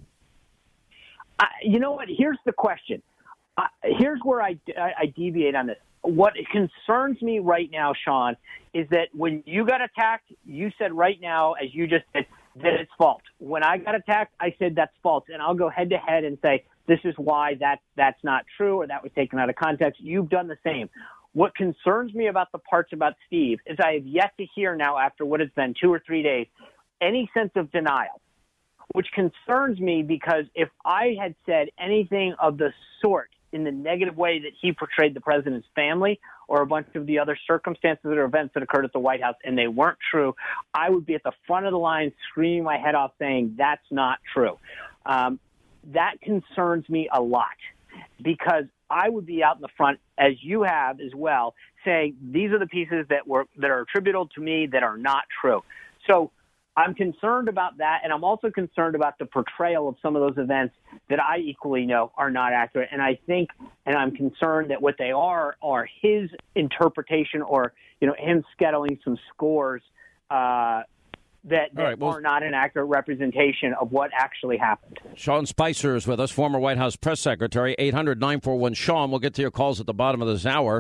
I, you know what? Here's the question. Uh, here's where I, I, I deviate on this. What concerns me right now, Sean, is that when you got attacked, you said right now, as you just said, that it's false. When I got attacked, I said that's false. And I'll go head to head and say, this is why that, that's not true or that was taken out of context. You've done the same. What concerns me about the parts about Steve is I have yet to hear now, after what has been two or three days, any sense of denial, which concerns me because if I had said anything of the sort in the negative way that he portrayed the president's family or a bunch of the other circumstances or events that occurred at the White House and they weren't true, I would be at the front of the line screaming my head off saying that's not true. Um, that concerns me a lot because I would be out in the front, as you have as well, saying these are the pieces that were that are attributable to me that are not true. So I'm concerned about that, and I'm also concerned about the portrayal of some of those events that I equally know are not accurate. And I think, and I'm concerned that what they are are his interpretation or, you know, him scheduling some scores uh, that, that right, well, are not an accurate representation of what actually happened. Sean Spicer is with us, former White House press secretary. eight hundred nine four one Sean. We'll get to your calls at the bottom of this hour.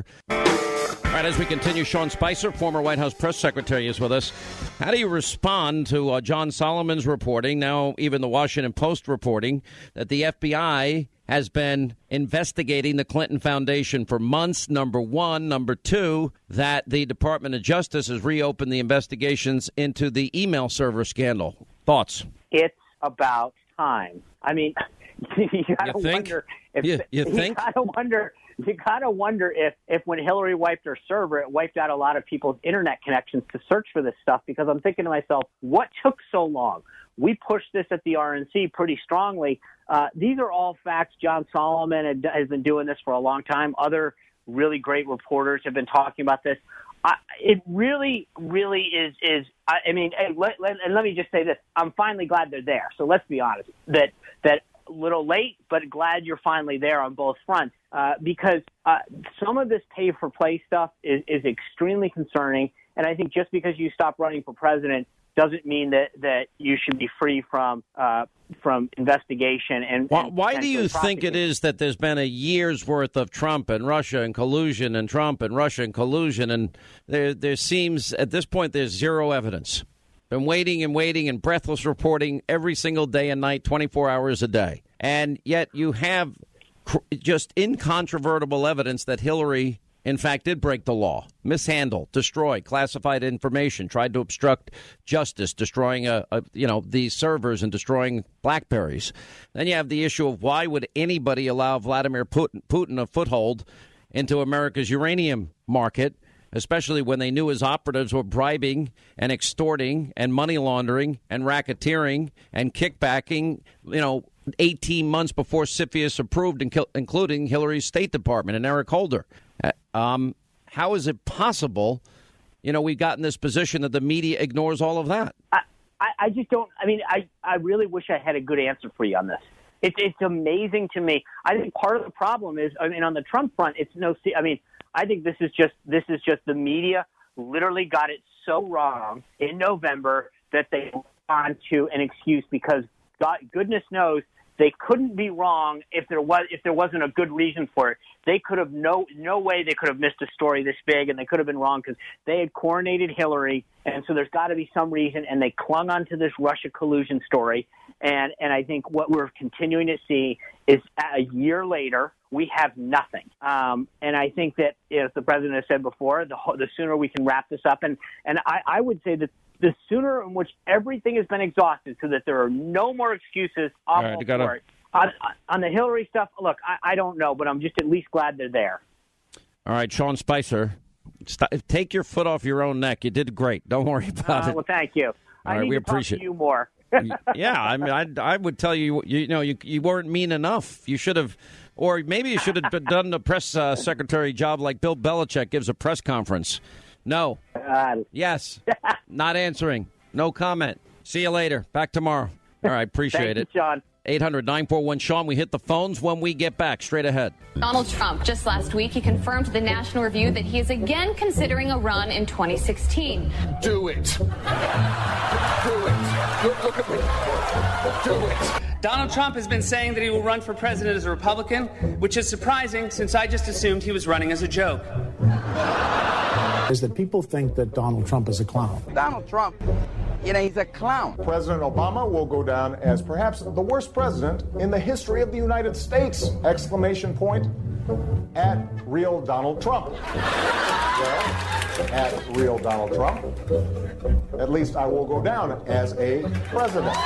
All right, as we continue, Sean Spicer, former White House press secretary, is with us. How do you respond to uh, John Solomon's reporting, now even the Washington Post reporting, that the F B I has been investigating the Clinton Foundation for months, number one. Number two, that the Department of Justice has reopened the investigations into the email server scandal. Thoughts? It's about time. I mean, you got to wonder if you, you think? You got to wonder. You got to wonder if, if when Hillary wiped her server, it wiped out a lot of people's internet connections to search for this stuff, because I'm thinking to myself, what took so long? We pushed this at the R N C pretty strongly. Uh, these are all facts. John Solomon had, has been doing this for a long time. Other really great reporters have been talking about this. I, it really, really is, is I, I mean, hey, let, let, and let me just say this. I'm finally glad they're there. So let's be honest, that that a little late, but glad you're finally there on both fronts, uh, because uh, some of this pay-for-play stuff is, is extremely concerning. And I think just because you stop running for president doesn't mean that, that you should be free from uh, from investigation. And, why, and why do you think prosecute. it is that there's been a year's worth of Trump and Russia and collusion and Trump and Russia and collusion, and there there seems at this point there's zero evidence? Been waiting and waiting and breathless reporting every single day and night, twenty-four hours a day. And yet you have cr- just incontrovertible evidence that Hillary, in fact, did break the law, mishandle, destroy classified information, tried to obstruct justice, destroying a, a, you know, these servers and destroying BlackBerries. Then you have the issue of why would anybody allow Vladimir Putin, Putin a foothold into America's uranium market, especially when they knew his operatives were bribing and extorting and money laundering and racketeering and kickbacking, you know, eighteen months before CFIUS approved, including Hillary's State Department and Eric Holder. Um, how is it possible, you know, we've gotten this position that the media ignores all of that? I, I, I just don't. I mean, I, I really wish I had a good answer for you on this. It's it's amazing to me. I think part of the problem is, I mean, on the Trump front, it's no. I mean, I think this is just this is just the media literally got it so wrong in November that they on to an excuse, because God, goodness knows they couldn't be wrong if there was if there wasn't a good reason for it. They could have no no way they could have missed a story this big, and they could have been wrong because they had coronated Hillary, and so there's got to be some reason, and they clung onto this Russia collusion story. And and I think what we're continuing to see is a year later, we have nothing. Um, and I think that, as the president has said before, the the sooner we can wrap this up, and and I, I would say that the sooner in which everything has been exhausted, so that there are no more excuses off right, of gotta... court. On, on the Hillary stuff, look, I, I don't know, but I'm just at least glad they're there. All right, Sean Spicer, stop, take your foot off your own neck. You did great. Don't worry about uh, it. Well, thank you. All I right, need we to appreciate talk to you more. Yeah, I mean, I, I would tell you, you, you know, you, you weren't mean enough. You should have, or maybe you should have done a press uh, secretary job like Bill Belichick gives a press conference. No. Uh, yes. Not answering. No comment. See you later. Back tomorrow. All right. Appreciate Thank it. you, Sean. eight hundred nine four one Sean. We hit the phones when we get back. Straight ahead. Donald Trump, just last week, he confirmed to the National Review that he is again considering a run in twenty sixteen. Do it. Do it. Look, look at me. Do it. Donald Trump has been saying that he will run for president as a Republican, which is surprising since I just assumed he was running as a joke. Is that people think that Donald Trump is a clown. Donald Trump, you know, he's a clown. President Obama will go down as perhaps the worst president in the history of the United States! Exclamation point at real Donald Trump. Well, at real Donald Trump, at least I will go down as a president.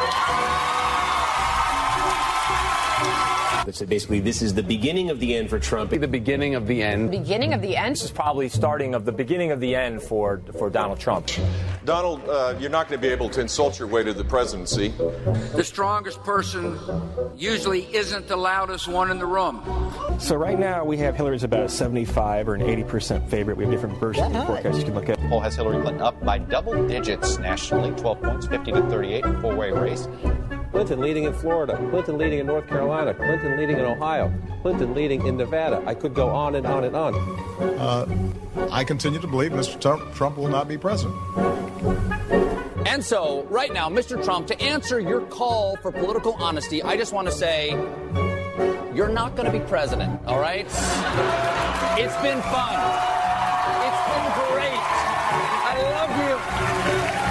So basically, this is the beginning of the end for Trump. The beginning of the end. Beginning of the end? This is probably starting of the beginning of the end for, for Donald Trump. Donald, uh, you're not going to be able to insult your way to the presidency. The strongest person usually isn't the loudest one in the room. So right now, we have Hillary's about a seventy-five or an eighty percent favorite. We have different versions of the forecast you can look at. Poll has Hillary Clinton up by double digits nationally, twelve points, fifty to thirty-eight, four-way race. Clinton leading in Florida, Clinton leading in North Carolina, Clinton leading in Ohio, Clinton leading in Nevada. I could go on and on and on. Uh, I continue to believe Mister Trump, Trump will not be president. And so, right now, Mister Trump, to answer your call for political honesty, I just want to say, you're not going to be president, all right? It's been fun. It's been great. I love you.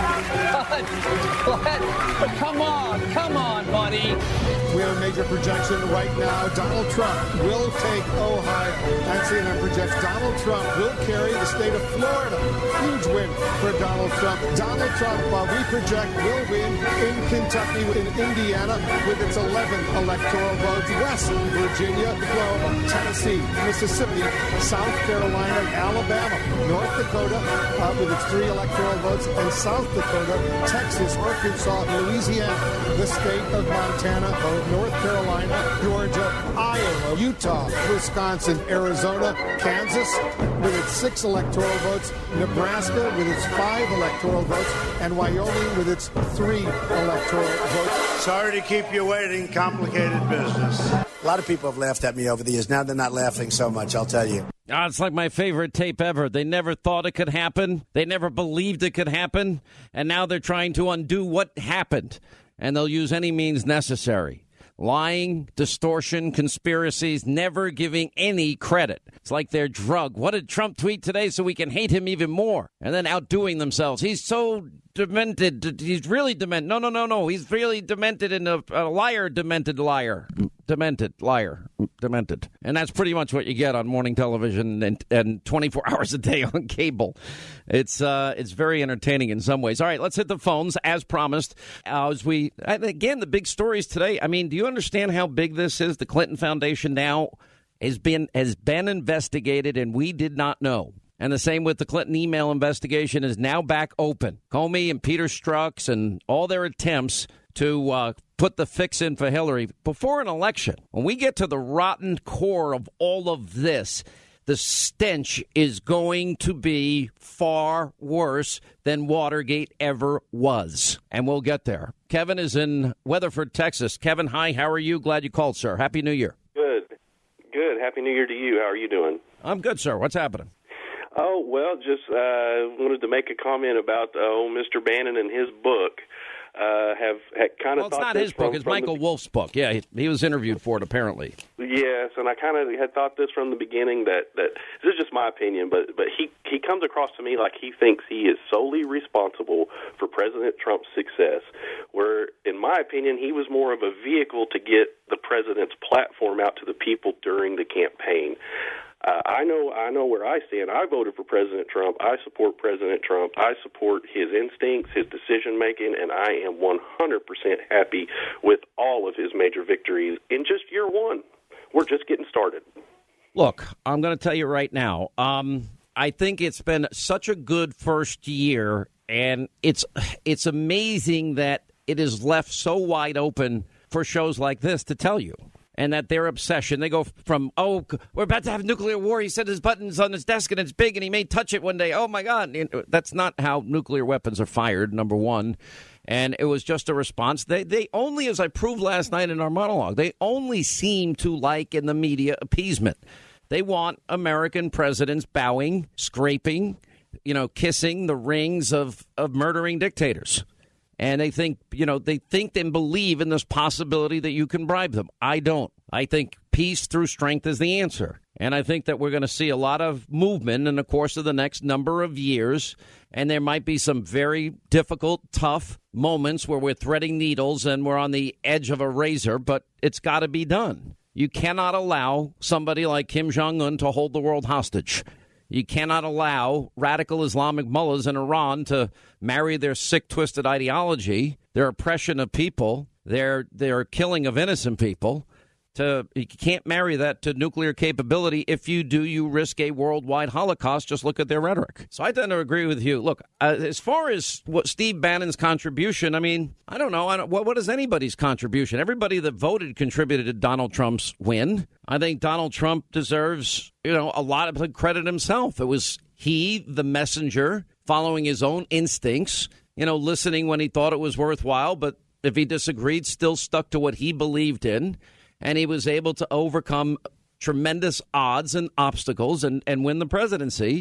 But, but come on, come on, buddy. We have a major projection right now. Donald Trump will take Ohio. And C N N projects Donald Trump will carry the state of Florida. Huge win for Donald Trump. Donald Trump, uh, we project, will win in Kentucky, in Indiana, with its eleven electoral votes. West Virginia, Oklahoma, Tennessee, Mississippi, South Carolina, Alabama, North Dakota, uh, with its three electoral votes, and South Dakota, Texas, Arkansas, Louisiana, the state of Montana, North Carolina, Georgia, Iowa, Utah, Wisconsin, Arizona, Kansas with its six electoral votes, Nebraska with its five electoral votes, and Wyoming with its three electoral votes. Sorry to keep you waiting. Complicated business. A lot of people have laughed at me over the years. Now they're not laughing so much, I'll tell you. Oh, it's like my favorite tape ever. They never thought it could happen. They never believed it could happen. And now they're trying to undo what happened. And they'll use any means necessary. Lying, distortion, conspiracies, never giving any credit. It's like their drug. What did Trump tweet today so we can hate him even more? And then outdoing themselves. He's so demented. He's really demented. No, no, no, no. He's really demented and a, a liar, demented liar. Demented liar. Demented. And that's pretty much what you get on morning television and, and twenty-four hours a day on cable. It's uh, it's very entertaining in some ways. All right, let's hit the phones as promised. Uh, as we again, the big stories today. I mean, do you understand how big this is? The Clinton Foundation now has been has been investigated, and we did not know. And the same with the Clinton email investigation is now back open. Comey and Peter Strzok and all their attempts to uh, put the fix in for Hillary before an election. When we get to the rotten core of all of this, the stench is going to be far worse than Watergate ever was. And we'll get there. Kevin is in Weatherford, Texas. Kevin, hi. How are you? Glad you called, sir. Happy New Year. Good. Good. Happy New Year to you. How are you doing? I'm good, sir. What's happening? Oh, well, just uh, wanted to make a comment about uh, old Mister Bannon and his book. Uh, have, have kind of well, it's thought not his from, book. It's from Michael the, Wolff's book. Yeah, he, he was interviewed for it, apparently. Yes, and I kind of had thought this from the beginning that, that this is just my opinion, but but he, he comes across to me like he thinks he is solely responsible for President Trump's success, where, in my opinion, he was more of a vehicle to get the president's platform out to the people during the campaign. Uh, I know I know where I stand. I voted for President Trump. I support President Trump. I support his instincts, his decision-making, and I am one hundred percent happy with all of his major victories in just year one. We're just getting started. Look, I'm going to tell you right now, um, I think it's been such a good first year, and it's it's amazing that it is left so wide open for shows like this to tell you. And that their obsession, they go from, oh, we're about to have nuclear war. He said his button's on his desk and it's big and he may touch it one day. Oh, my God. That's not how nuclear weapons are fired, number one. And it was just a response. They they only, as I proved last night in our monologue, they only seem to like in the media appeasement. They want American presidents bowing, scraping, you know, kissing the rings of, of murdering dictators. And they think, you know, they think and believe in this possibility that you can bribe them. I don't. I think peace through strength is the answer. And I think that we're going to see a lot of movement in the course of the next number of years. And there might be some very difficult, tough moments where we're threading needles and we're on the edge of a razor, but it's got to be done. You cannot allow somebody like Kim Jong-un to hold the world hostage. You cannot allow radical Islamic mullahs in Iran to marry their sick, twisted ideology, their oppression of people, their their killing of innocent people. To you can't marry that to nuclear capability. If you do, you risk a worldwide Holocaust. Just look at their rhetoric. So I tend to agree with you. Look, uh, as far as what Steve Bannon's contribution, I mean, I don't know. I don't, what, what is anybody's contribution? Everybody that voted contributed to Donald Trump's win. I think Donald Trump deserves, you know, a lot of credit himself. It was he, the messenger, following his own instincts, you know, listening when he thought it was worthwhile. But if he disagreed, still stuck to what he believed in. And he was able to overcome tremendous odds and obstacles and, and win the presidency.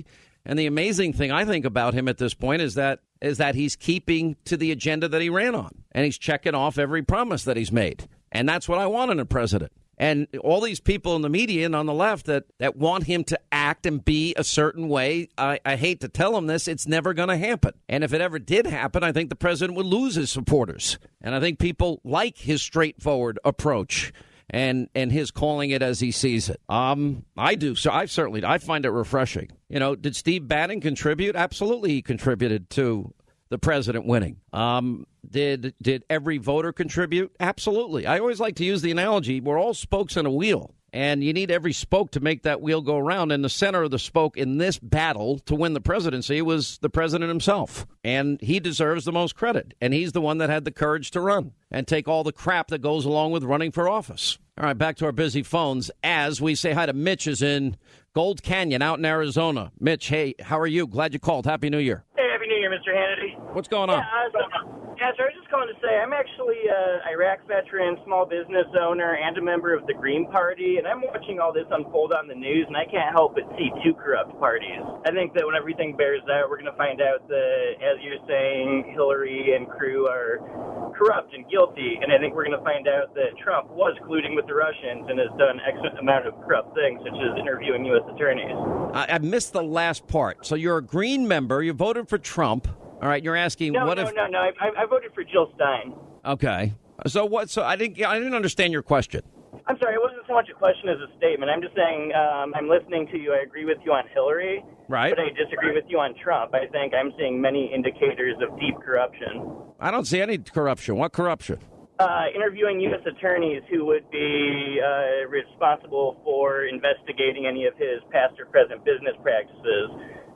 And the amazing thing I think about him at this point is that is that he's keeping to the agenda that he ran on. And he's checking off every promise that he's made. And that's what I want in a president. And all these people in the media and on the left that, that want him to act and be a certain way, I, I hate to tell them this, it's never going to happen. And if it ever did happen, I think the president would lose his supporters. And I think people like his straightforward approach and and his calling it as he sees it. Um, I do. So I certainly, I find it refreshing. You know, did Steve Bannon contribute? Absolutely, he contributed to the president winning. Um, did did every voter contribute? Absolutely. I always like to use the analogy, we're all spokes in a wheel, and you need every spoke to make that wheel go around. And the center of the spoke in this battle to win the presidency was the president himself. And he deserves the most credit. And he's the one that had the courage to run and take all the crap that goes along with running for office. All right, back to our busy phones as we say hi to Mitch is in Gold Canyon out in Arizona. Mitch, hey, how are you? Glad you called. Happy New Year. Hey, Happy New Year, Mister Hannity. What's going on? Yeah, I was, yeah, so I was just calling to say I'm actually an Iraq veteran, small business owner, and a member of the Green Party, and I'm watching all this unfold on the news, and I can't help but see two corrupt parties. I think that when everything bears out, we're going to find out that, as you're saying, Hillary and crew are corrupt and guilty, and I think we're going to find out that Trump was colluding with the Russians and has done X amount of corrupt things, such as interviewing U S attorneys. I, I missed the last part. So you're a Green member. You voted for Trump. All right. You're asking no, what no, if? No, no, no. I, I voted for Jill Stein. Okay. So what? So I didn't. I didn't understand your question. I'm sorry. It wasn't so much a question as a statement. I'm just saying um, I'm listening to you. I agree with you on Hillary. Right. But I disagree with you on Trump. I think I'm seeing many indicators of deep corruption. I don't see any corruption. What corruption? Uh, interviewing U S attorneys who would be uh, responsible for investigating any of his past or present business practices,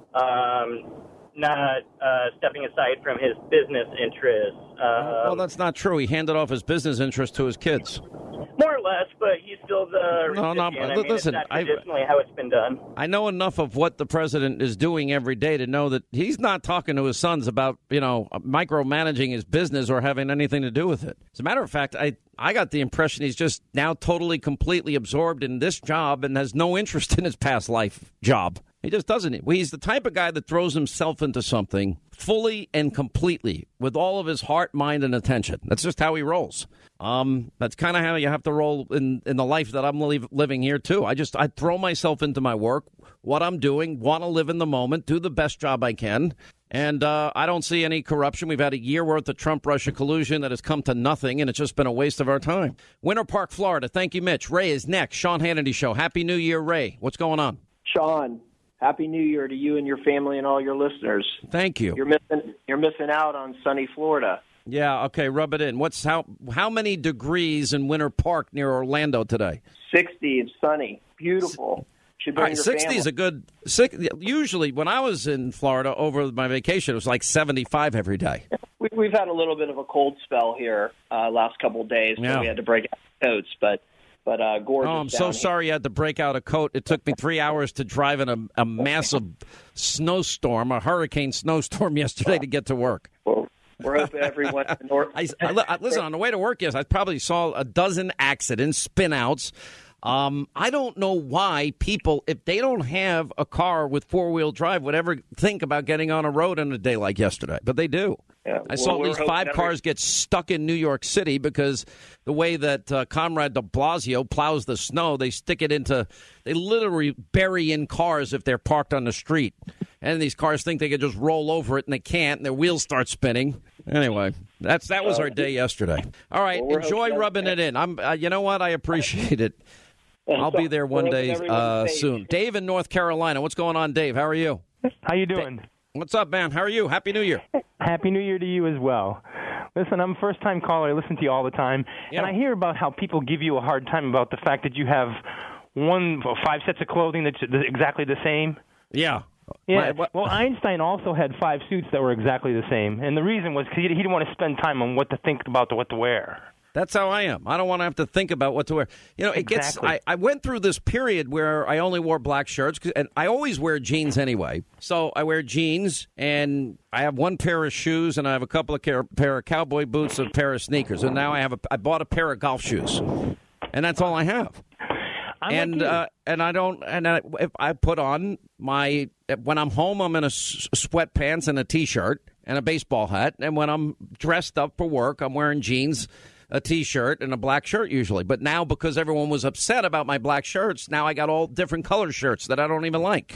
um, not uh, stepping aside from his business interests. Um, well, that's not true. He handed off his business interests to his kids. More or less, but he's still the no, no. I mean, listen, it's not traditionally I, how it's been done. I know enough of what the president is doing every day to know that he's not talking to his sons about, you know, micromanaging his business or having anything to do with it. As a matter of fact, I, I got the impression he's just now totally, completely absorbed in this job and has no interest in his past life job. He just doesn't. He's the type of guy that throws himself into something fully and completely with all of his heart, mind, and attention. That's just how he rolls. Um, that's kind of how you have to roll in, in the life that I'm li- living here, too. I just I throw myself into my work, what I'm doing, want to live in the moment, do the best job I can. And uh, I don't see any corruption. We've had a year worth of Trump-Russia collusion that has come to nothing, and it's just been a waste of our time. Winter Park, Florida. Thank you, Mitch. Ray is next. Sean Hannity Show. Happy New Year, Ray. What's going on? Sean, Happy New Year to you and your family and all your listeners. Thank you. You're missing you're missing out on sunny Florida. Yeah, okay, rub it in. What's how how many degrees in Winter Park near Orlando today? sixty. It's sunny. Beautiful. Should bring All right, your sixty family. is a good six, usually when I was in Florida over my vacation it was like seventy-five every day. We, we've had a little bit of a cold spell here uh, last couple of days, so Yeah. we had to break out coats, but But uh, gorgeous. Oh, I'm so down sorry you had to break out a coat. It took me three hours to drive in a, a massive snowstorm, a hurricane snowstorm yesterday to get to work. Well, we're hoping everyone in the north. I, I, I, listen, on the way to work, yes, I probably saw a dozen accidents, spin-outs. Um, I don't know why people, if they don't have a car with four-wheel drive, would ever think about getting on a road on a day like yesterday. But they do. Yeah, I well, saw at we're least hoping five every- cars get stuck in New York City because the way that uh, Comrade de Blasio plows the snow, they stick it into, they literally bury in cars if they're parked on the street. And these cars think they can just roll over it, and they can't, and their wheels start spinning. Anyway, that's that was our day yesterday. All right, Well, we're enjoy hoping- rubbing it in. I'm, uh, you know what? I appreciate it. I'll be there one We're day hoping everyone's uh, safe. soon. Dave in North Carolina. What's going on, Dave? How are you? How you doing? What's up, man? How are you? Happy New Year. Happy New Year to you as well. Listen, I'm a first-time caller. I listen to you all the time. Yeah. And I hear about how people give you a hard time about the fact that you have one five sets of clothing that's exactly the same. Yeah. Yeah. My- well, Einstein also had five suits that were exactly the same. And the reason was because he, he didn't want to spend time on what to think about the, what to wear. That's how I am. I don't want to have to think about what to wear. You know, it Exactly. gets. I, I went through this period where I only wore black shirts, 'cause- and I always wear jeans anyway. So I wear jeans, and I have one pair of shoes, and I have a couple of car- pair of cowboy boots, and a pair of sneakers, and now I have a. I bought a pair of golf shoes, and that's all I have. I'm and like you. uh, and I don't. And I, if I put on my when I'm home, I'm in a s- sweatpants and a t-shirt and a baseball hat. And when I'm dressed up for work, I'm wearing jeans, a t-shirt, and a black shirt usually. But now, because everyone was upset about my black shirts, now I got all different color shirts that I don't even like.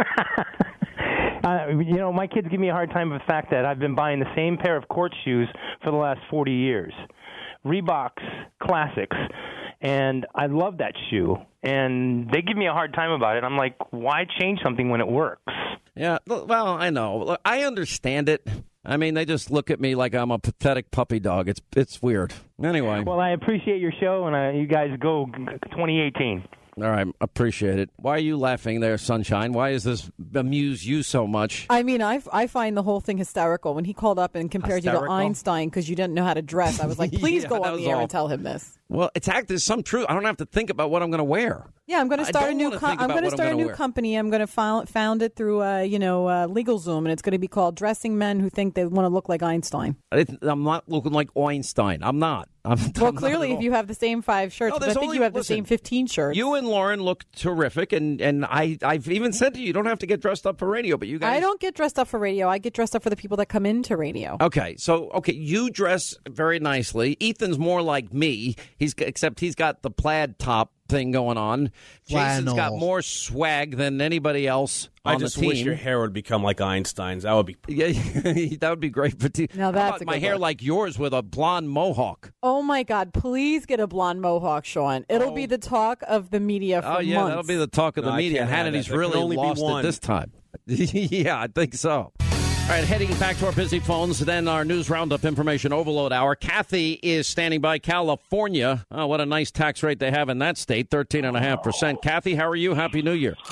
Uh, you know, my kids give me a hard time with the fact that I've been buying the same pair of court shoes for the last forty years. Reebok's Classics. And I love that shoe. And they give me a hard time about it. I'm like, why change something when it works? Yeah, well, I know. Look, I understand it. I mean, they just look at me like I'm a pathetic puppy dog. It's it's weird. Anyway. Well, I appreciate your show, and uh, you guys go twenty eighteen. All right, appreciate it. Why are you laughing there, Sunshine? Why does this amuse you so much? I mean, I, I find the whole thing hysterical. When he called up and compared Hysterical? you to Einstein because you didn't know how to dress, I was like, please Yeah, go that on was the air all. and tell him this. Well, it's act. There's some truth. I don't have to think about what I'm going to wear. Yeah, I'm going to I start a don't new. wanna Com- think I'm about going to what I'm start a gonna new wear. company. I'm going to found, found it through, uh, you know, uh, LegalZoom, and it's going to be called Dressing Men Who Think They Want to Look Like Einstein. I didn't- I'm not looking like Einstein. I'm not. I'm, Well, I'm not clearly, at if all. you have the same five shirts, No, but I there's think only- you have the listen, same fifteen shirts. You and Lauren look terrific, and, and I, I've even said to you, you don't have to get dressed up for radio, but you guys... I don't get dressed up for radio. I get dressed up for the people that come into radio. Okay, so, okay, you dress very nicely. Ethan's more like me, He's except he's got the plaid top thing going on. Jason's got Flannel. more swag than anybody else on I just the team. wish your hair would become like Einstein's. That would be. Yeah, that would be great for T. Now How that's about a my good hair look. like yours with a blonde mohawk. Oh, my God. Please get a blonde mohawk, Sean. It'll be the talk of the media for Oh, yeah, months. that'll be the talk of the No, I media. can't have Hannity's that. There really can only be lost it one. this time. Yeah, I think so. All right, heading back to our busy phones, then our news roundup information overload hour. Kathy is standing by. California. Oh, what a nice tax rate they have in that state, thirteen point five percent. Kathy, how are you? Happy New Year.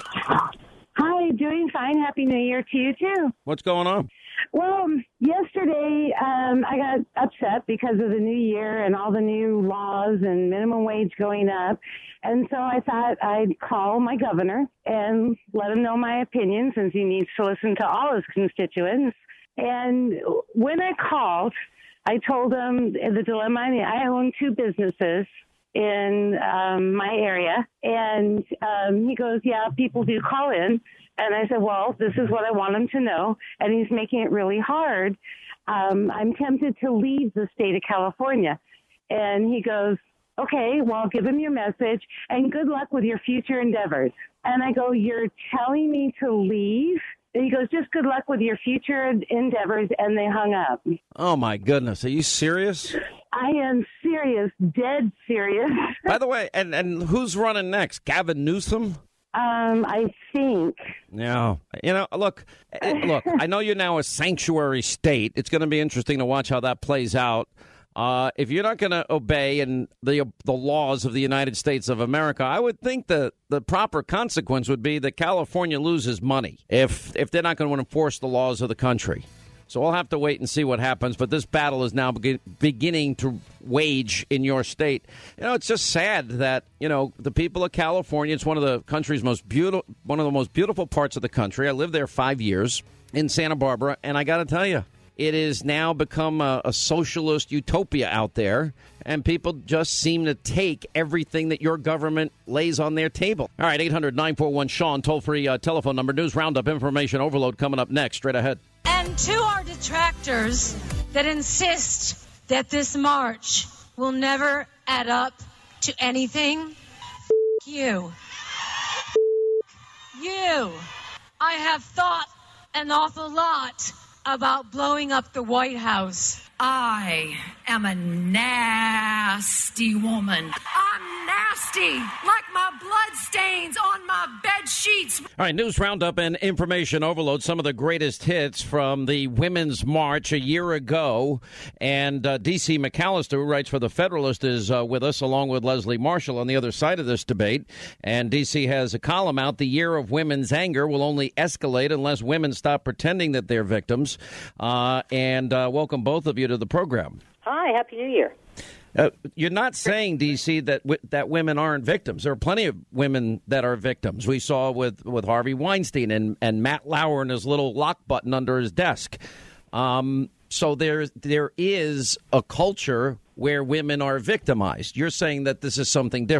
Hi, doing fine. Happy New Year to you, too. What's going on? Well, yesterday um, I got upset because of the new year and all the new laws and minimum wage going up. And so I thought I'd call my governor and let him know my opinion since he needs to listen to all his constituents. And when I called, I told him the dilemma. I mean, I own two businesses in um, my area. And um, he goes, yeah, people do call in. And I said, well, this is what I want him to know. And he's making it really hard. Um, I'm tempted to leave the state of California. And he goes, okay, well, give him your message and good luck with your future endeavors. And I go, you're telling me to leave? And he goes, just good luck with your future endeavors. And they hung up. Oh, my goodness. Are you serious? I am serious, dead serious. By the way, and, and who's running next? Gavin Newsom? Um, I think. No. You know, look, eh, look, I know you're now a sanctuary state. It's going to be interesting to watch how that plays out. Uh, if you're not going to obey and the the laws of the United States of America, I would think that the proper consequence would be that California loses money if if they're not going to enforce the laws of the country. So we'll have to wait and see what happens. But this battle is now begin, beginning to wage in your state. You know, it's just sad that, you know, the people of California, it's one of the country's most beautiful, one of the most beautiful parts of the country. I lived there five years in Santa Barbara, and I got to tell you, it has now become a, a socialist utopia out there, and people just seem to take everything that your government lays on their table. All right, eight hundred nine four one Sean, toll-free uh, telephone number. News Roundup information overload coming up next. Straight ahead. And to our detractors that insist that this march will never add up to anything, f- you. F- you. I have thought an awful lot about blowing up the White House. I am a nasty woman. I'm nasty, like my blood stains on my bed sheets. All right, news roundup and information overload. Some of the greatest hits from the Women's March a year ago. And uh, D C McAllister, who writes for The Federalist, is uh, with us, along with Leslie Marshall on the other side of this debate. And D C has a column out, "The Year of Women's Anger Will Only Escalate Unless Women Stop Pretending That They're Victims." Uh, and uh, welcome both of you to the program. Hi, Happy New Year. Uh, you're not saying, D C, that w- that women aren't victims. There are plenty of women that are victims. We saw with, with Harvey Weinstein and, and Matt Lauer and his little lock button under his desk. Um, so there there is a culture where women are victimized. You're saying that this is something different.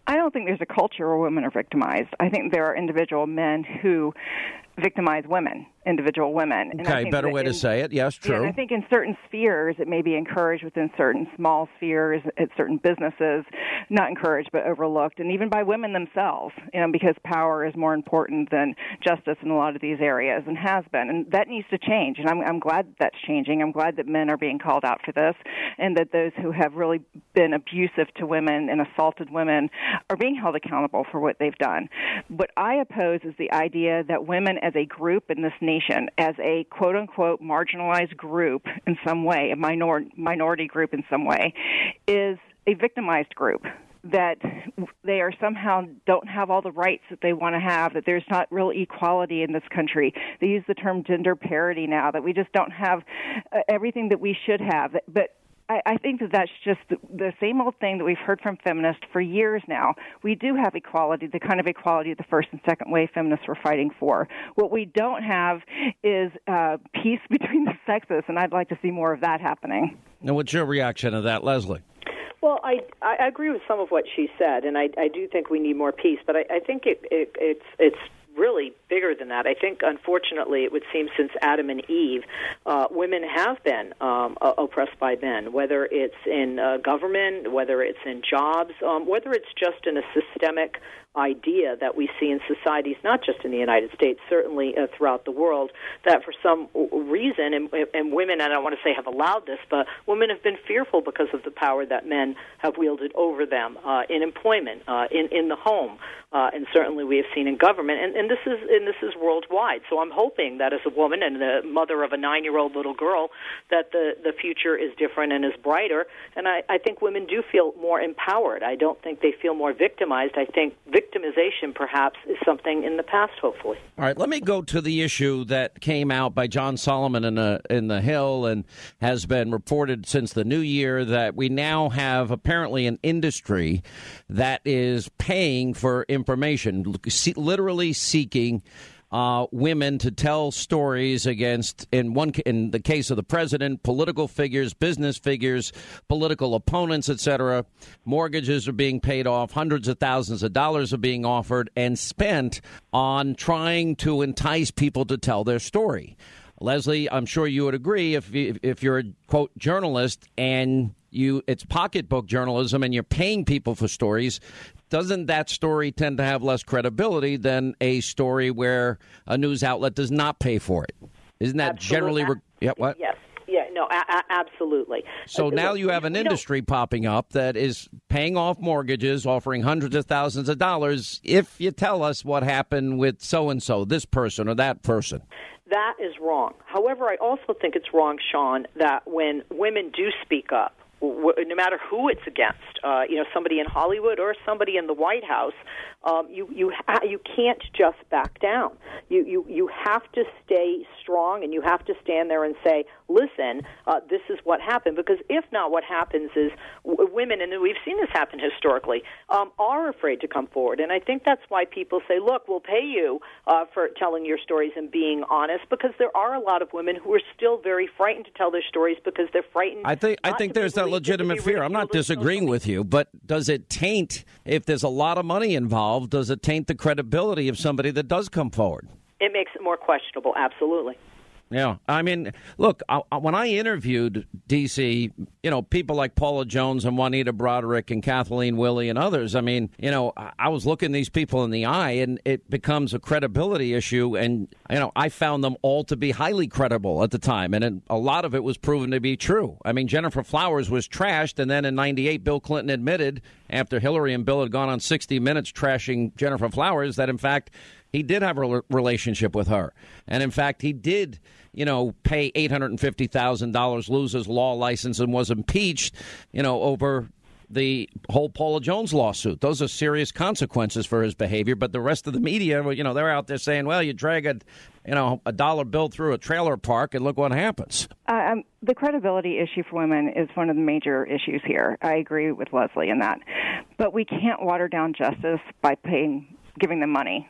I don't think there's a culture where women are victimized. I think there are individual men who victimize women, individual women. And I Okay, think better that way to in- say it. Yes, Yeah, and true. I think in certain spheres, it may be encouraged within certain small spheres, at certain businesses, not encouraged but overlooked, and even by women themselves, you know, because power is more important than justice in a lot of these areas, and has been. And that needs to change, and I'm, I'm glad that's changing. I'm glad that men are being called out for this, and that those who have really been abusive to women and assaulted women are being held accountable for what they've done. What I oppose is the idea that women as a group in this nation, as a quote-unquote marginalized group in some way, a minor, minority group in some way, is a victimized group, that they are somehow don't have all the rights that they want to have, that there's not real equality in this country. They use the term gender parity now, that we just don't have uh, everything that we should have. But I, I think that that's just the, the same old thing that we've heard from feminists for years now. We do have equality, the kind of equality the first and second wave feminists were fighting for. What we don't have is uh, peace between the sexes, and I'd like to see more of that happening. Now, what's your reaction to that, Leslie? Well, I, I agree with some of what she said, and I, I do think we need more peace. But I, I think it, it, it's it's really bigger than that. I think, unfortunately, it would seem since Adam and Eve, uh, women have been um, uh, oppressed by men, whether it's in uh, government, whether it's in jobs, um, whether it's just in a systemic idea that we see in societies, not just in the United States, certainly uh, throughout the world, that for some reason, and, and women, and I don't want to say have allowed this, but women have been fearful because of the power that men have wielded over them uh, in employment, uh, in, in the home, uh, and certainly we have seen in government, and, and this is and this is worldwide. So I'm hoping that as a woman and the mother of a nine-year-old little girl, that the, the future is different and is brighter, and I, I think women do feel more empowered. I don't think they feel more victimized. I think victimization, perhaps, is something in the past, hopefully. All right, let me go to the issue that came out by John Solomon in the, in the Hill and has been reported since the new year, that we now have apparently an industry that is paying for information, literally seeking Uh, women to tell stories against, in one in the case of the president, political figures, business figures, political opponents, et cetera. Mortgages are being paid off. Hundreds of thousands of dollars are being offered and spent on trying to entice people to tell their story. Leslie, I'm sure you would agree, if if you're a, quote, journalist and you it's pocketbook journalism and you're paying people for stories, doesn't that story tend to have less credibility than a story where a news outlet does not pay for it? Isn't that Absolutely. generally re- yeah, what? Yes. Yeah, no, a- a- absolutely. So Uh, now look, you have an we don't- industry popping up that is paying off mortgages, offering hundreds of thousands of dollars if you tell us what happened with so-and-so, this person or that person. That is wrong. However, I also think it's wrong, Sean, that when women do speak up, w- no matter who it's against, uh, you know, somebody in Hollywood or somebody in the White House, um, you you ha- you can't just back down. You you you have to stay strong, and you have to stand there and say, "Listen, uh, this is what happened." Because if not, what happens is w- women, and we've seen this happen historically, um, are afraid to come forward. And I think that's why people say, "Look, we'll pay you uh, for telling your stories and being honest," because there are a lot of women who are still very frightened to tell their stories because they're frightened. I think I not think to be there's that believed and to be legitimate fear. I'm not ridiculed. disagreeing with you, but does it taint, if there's a lot of money involved, does it taint the credibility of somebody that does come forward? It makes it more questionable, absolutely. Yeah. I mean, look, I, I- when I interviewed D C, you know, people like Paula Jones and Juanita Broderick and Kathleen Willey and others, I mean, you know, I, I was looking these people in the eye, and it becomes a credibility issue. And, you know, I found them all to be highly credible at the time. And it, a lot of it was proven to be true. I mean, Jennifer Flowers was trashed. And then in ninety-eight, Bill Clinton admitted, after Hillary and Bill had gone on sixty minutes trashing Jennifer Flowers, that, in fact, he did have a relationship with her. And, in fact, he did, you know, pay eight hundred fifty thousand dollars, lose his law license, and was impeached, you know, over the whole Paula Jones lawsuit. Those are serious consequences for his behavior. But the rest of the media, you know, they're out there saying, well, you drag a, you know, a dollar bill through a trailer park and look what happens. Uh, um, the credibility issue for women is one of the major issues here. I agree with Leslie in that. But we can't water down justice by paying, giving them money.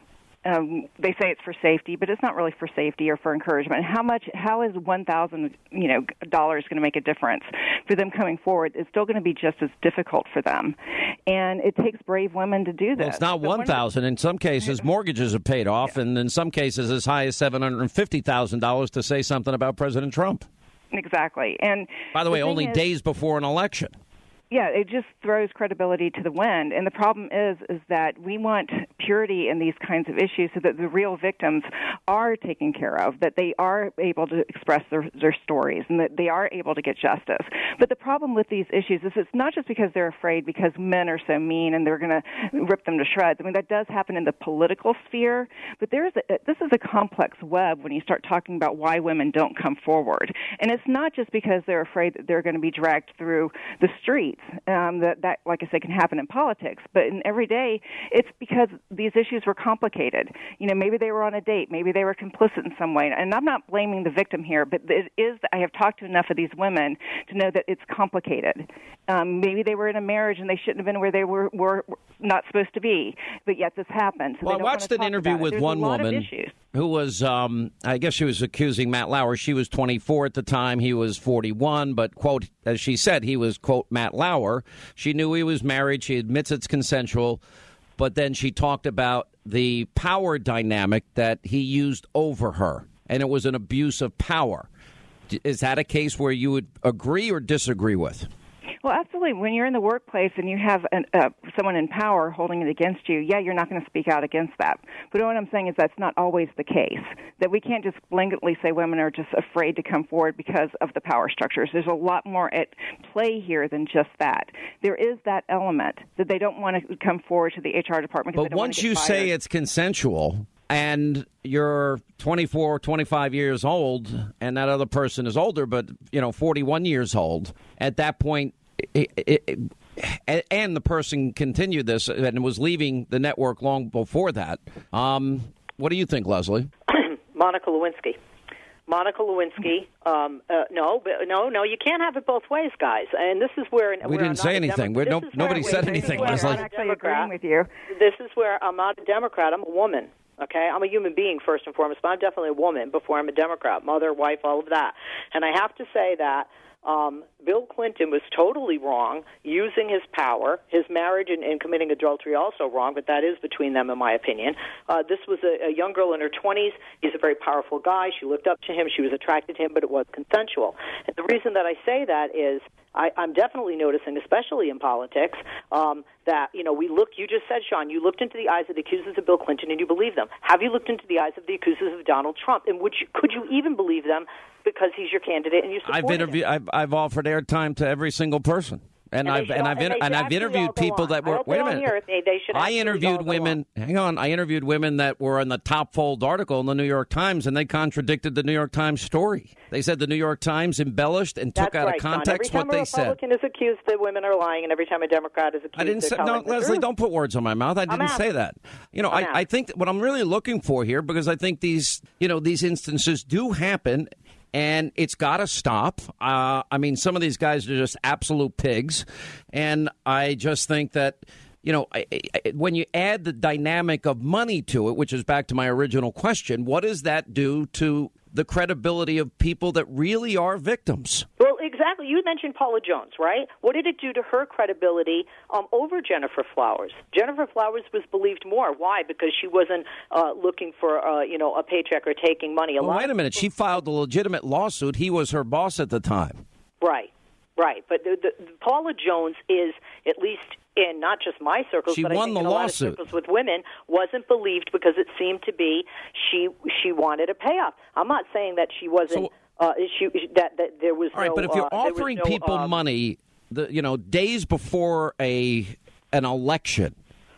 um, they say it's for safety, but it's not really for safety or for encouragement. How much? How is one thousand, you know, dollars going to make a difference for them coming forward? It's still going to be just as difficult for them, and it takes brave women to do this. Well, it's not one thousand. In some cases, mortgages are paid off, yeah. and in some cases, as high as seven hundred and fifty thousand dollars to say something about President Trump. Exactly, and by the way, the only is, days before an election. Yeah, it just throws credibility to the wind. And the problem is, is that we want purity in these kinds of issues so that the real victims are taken care of, that they are able to express their, their stories, and that they are able to get justice. But the problem with these issues is it's not just because they're afraid because men are so mean and they're going to rip them to shreds. I mean, that does happen in the political sphere, but there's a, this is a complex web when you start talking about why women don't come forward. And it's not just because they're afraid that they're going to be dragged through the streets. Um, that, that, like I said, can happen in politics. But in every day, it's because these issues were complicated. You know, maybe they were on a date. Maybe they were complicit in some way. And I'm not blaming the victim here, but it is, I have talked to enough of these women to know that it's complicated. Um, maybe they were in a marriage and they shouldn't have been where they were, were not supposed to be, but yet this happened. So well, I watched an interview with one woman who was, um, I guess she was accusing Matt Lauer. She was twenty-four at the time. He was forty-one. But, quote, as she said, he was, quote, Matt Lauer. She knew he was married. She admits it's consensual. But then she talked about the power dynamic that he used over her. And it was an abuse of power. Is that a case where you would agree or disagree with? Well, absolutely. When you're in the workplace and you have an, uh, someone in power holding it against you, yeah, you're not going to speak out against that. But what I'm saying is that's not always the case, that we can't just blanketly say women are just afraid to come forward because of the power structures. There's a lot more at play here than just that. There is that element that they don't want to come forward to the H R department. But once you fired. say it's consensual and you're twenty-four, twenty-five years old and that other person is older, but, you know, forty-one years old, at that point, It, it, it, and the person continued this and was leaving the network long before that. Um, what do you think, Leslie? Monica Lewinsky. Monica Lewinsky. Um, uh, no, but no, no. You can't have it both ways, guys. And this is where we didn't say anything. We're, no, nobody where, said anything, Leslie. I'm actually agreeing with you. This is where I'm not a Democrat. I'm a woman. Okay, I'm a human being first and foremost, but I'm definitely a woman before I'm a Democrat, mother, wife, all of that. And I have to say that Um, Bill Clinton was totally wrong using his power, his marriage and, and committing adultery also wrong, but that is between them in my opinion. Uh, this was a, a young girl in her twenties. He's a very powerful guy. She looked up to him. She was attracted to him, but it was consensual. And the reason that I say that is I, I'm definitely noticing, especially in politics, um, that, you know, we look, you just said, Sean, you looked into the eyes of the accusers of Bill Clinton and you believe them. Have you looked into the eyes of the accusers of Donald Trump? And would you, could you even believe them because he's your candidate and you support I've interviewed, him? I've, I've offered airtime to every single person. And, and I've and I've, inter- and I've interviewed people that were. Wait a minute. They, they I interviewed women. Hang on. I interviewed women that were in the top fold article in the New York Times, and they contradicted the New York Times story. They said the New York Times embellished and took That's out right, of context John. what they said. Every time a Republican is accused that women are lying, and every time a Democrat is accused, I didn't say no, Leslie. Don't put words on my mouth. I didn't say that. You know, I, I think what I'm really looking for here, because I think these, you know, these instances do happen. And it's got to stop. Uh, I mean, some of these guys are just absolute pigs. And I just think that, you know, I, I, when you add the dynamic of money to it, which is back to my original question, what does that do to the credibility of people that really are victims? Well, exactly. You mentioned Paula Jones, right? What did it do to her credibility um, over Jennifer Flowers? Jennifer Flowers was believed more. Why? Because she wasn't uh, looking for, uh, you know, a paycheck or taking money. A well, lot wait a minute. She filed a legitimate lawsuit. He was her boss at the time. Right, right. But the, the, the Paula Jones is, at least in not just my circles, she but won I think the in a lawsuit. lot of circles with women, wasn't believed because it seemed to be she she wanted a payoff. I'm not saying that she wasn't. So, uh, she that that there was all right, no. but if you're uh, offering no, people um, money, the you know days before a an election,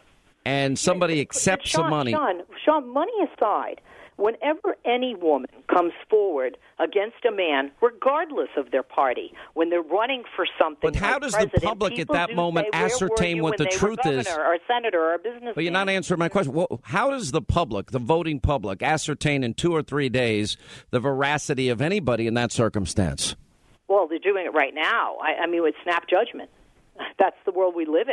and somebody accepts Sean, the money. Sean, Sean, money aside, whenever any woman comes forward against a man, regardless of their party, when they're running for something, but how like does president, the public at that moment say, ascertain what the truth is? Or a senator or a businessman. But you're not answering my question. Well, how does the public, the voting public, ascertain in two or three days the veracity of anybody in that circumstance? Well, they're doing it right now. I, I mean, with snap judgment. That's the world we live in.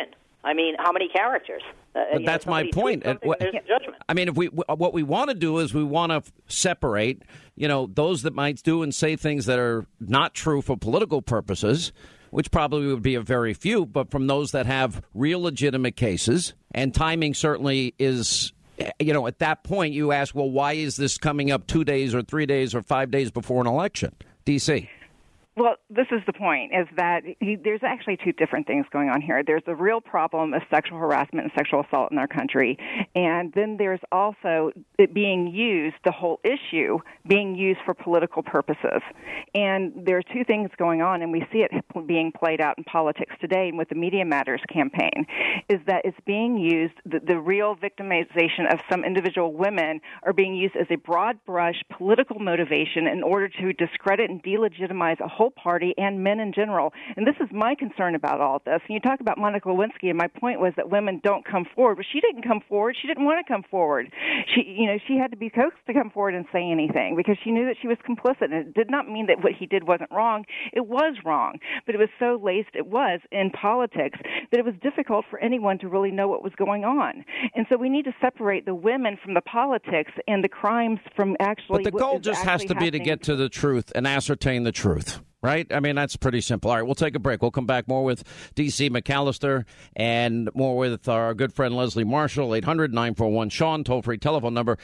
I mean, how many characters? Uh, But you that's know, my somebody point. does something, And what- there's a judgment. I mean, if we what we want to do is we want to separate, you know, those that might do and say things that are not true for political purposes, which probably would be a very few, but from those that have real legitimate cases. And timing certainly is, you know, at that point you ask, well, why is this coming up two days or three days or five days before an election? D C. Well, this is the point, is that he, there's actually two different things going on here. There's the real problem of sexual harassment and sexual assault in our country, and then there's also it being used, the whole issue being used for political purposes. And there are two things going on, and we see it being played out in politics today with the Media Matters campaign, is that it's being used, the, the real victimization of some individual women are being used as a broad brush political motivation in order to discredit and delegitimize a whole party and men in general. And this is my concern about all of this. And you talk about Monica Lewinsky, and my point was that women don't come forward, but she didn't come forward. She didn't want to come forward. She, you know, she had to be coaxed to come forward and say anything because she knew that she was complicit. And it did not mean that what he did wasn't wrong. It was wrong, but it was so laced, it was, in politics that it was difficult for anyone to really know what was going on. And so we need to separate the women from the politics and the crimes from actually. But the goal just has to be to get to the truth and ascertain the truth. Right? I mean, that's pretty simple. All right, we'll take a break. We'll come back more with D C McAllister and more with our good friend Leslie Marshall, eight hundred nine four one Sean, toll-free telephone number.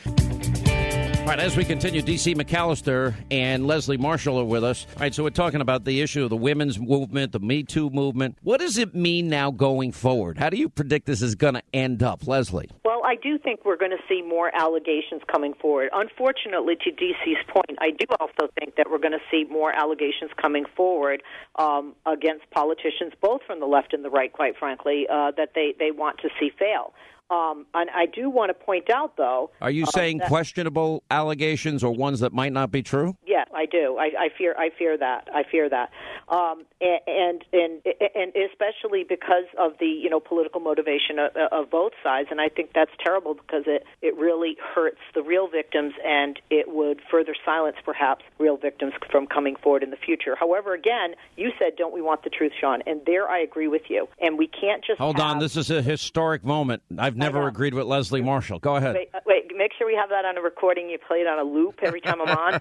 All right, as we continue, D C McAllister and Leslie Marshall are with us. All right, so we're talking about the issue of the women's movement, the Me Too movement. What does it mean now going forward? How do you predict this is going to end up, Leslie? Well, I do think we're going to see more allegations coming forward. Unfortunately, to D C's point, I do also think that we're going to see more allegations coming forward um, against politicians, both from the left and the right, quite frankly, uh, that they, they want to see fail. Um, and I do want to point out, though. Are you uh, saying that, questionable allegations or ones that might not be true? Yeah, I do. I, I fear. I fear that. I fear that. Um, and and and especially because of the you know political motivation of, of both sides. And I think that's terrible because it it really hurts the real victims, and it would further silence perhaps real victims from coming forward in the future. However, again, you said, don't we want the truth, Sean? And there I agree with you. And we can't just hold have, on. This is a historic moment. I've never agreed with Leslie Marshall. Go ahead. Wait, wait, make sure we have that on a recording. You play it on a loop every time I'm on.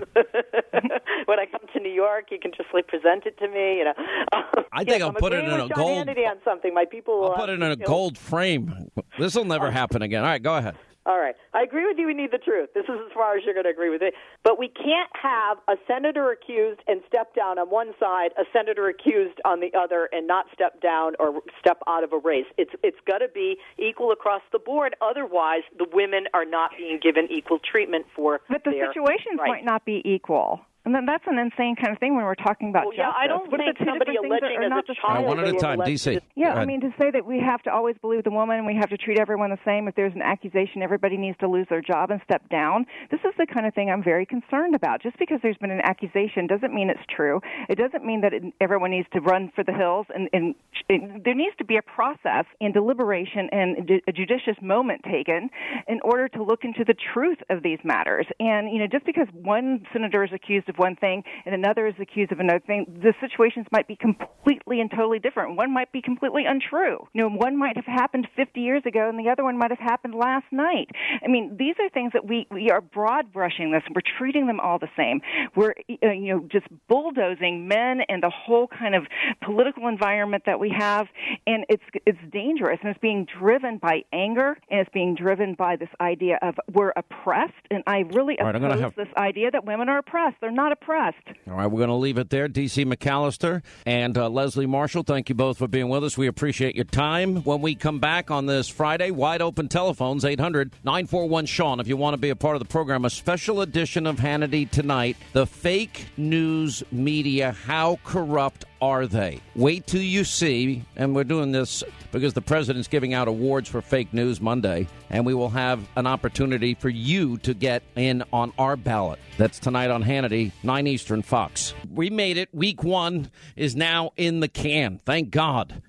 When I come to New York, you can just like present it to me. You know, I think yes, I'll I'm put it in agreeing a with Sean gold. Hannity on something. My people will I'll put it in a you know, gold frame. This will never happen again. All right, go ahead. All right. I agree with you. We need the truth. This is as far as you're going to agree with it. But we can't have a senator accused and step down on one side, a senator accused on the other, and not step down or step out of a race. It's it's got to be equal across the board. Otherwise, the women are not being given equal treatment for But the their situations rights. might not be equal. And then that's an insane kind of thing when we're talking about Well, yeah, justice. I don't What are think the two somebody different things that alleging are as not a the child same? One at a time, D C. Yeah, Go I mean, to say that we have to always believe the woman and we have to treat everyone the same, if there's an accusation, everybody needs to lose their job and step down. This is the kind of thing I'm very concerned about. Just because there's been an accusation doesn't mean it's true. It doesn't mean that it, everyone needs to run for the hills. And, and it, there needs to be a process and deliberation and a judicious moment taken in order to look into the truth of these matters. And, you know, just because one senator is accused of one thing and another is accused of another thing, the situations might be completely and totally different. One might be completely untrue. You know, one might have happened fifty years ago and the other one might have happened last night. I mean, these are things that we, we are broad brushing this. We're treating them all the same. We're, uh, you know, just bulldozing men and the whole kind of political environment that we have, and it's it's dangerous, and it's being driven by anger, and it's being driven by this idea of we're oppressed, and I really All right, I'm gonna oppose have- this idea that women are oppressed. They're not oppressed. All right, we're going to leave it there. D C McAllister and uh, Leslie Marshall, thank you both for being with us. We appreciate your time. When we come back on this Friday, wide open telephones, eight hundred nine four one Sean. If you want to be a part of the program, a special edition of Hannity tonight, the fake news media, how corrupt are they? Wait till you see, and we're doing this because the president's giving out awards for fake news Monday, and we will have an opportunity for you to get in on our ballot. That's tonight on Hannity, nine Eastern, Fox. We made it. Week one is now in the can. Thank God.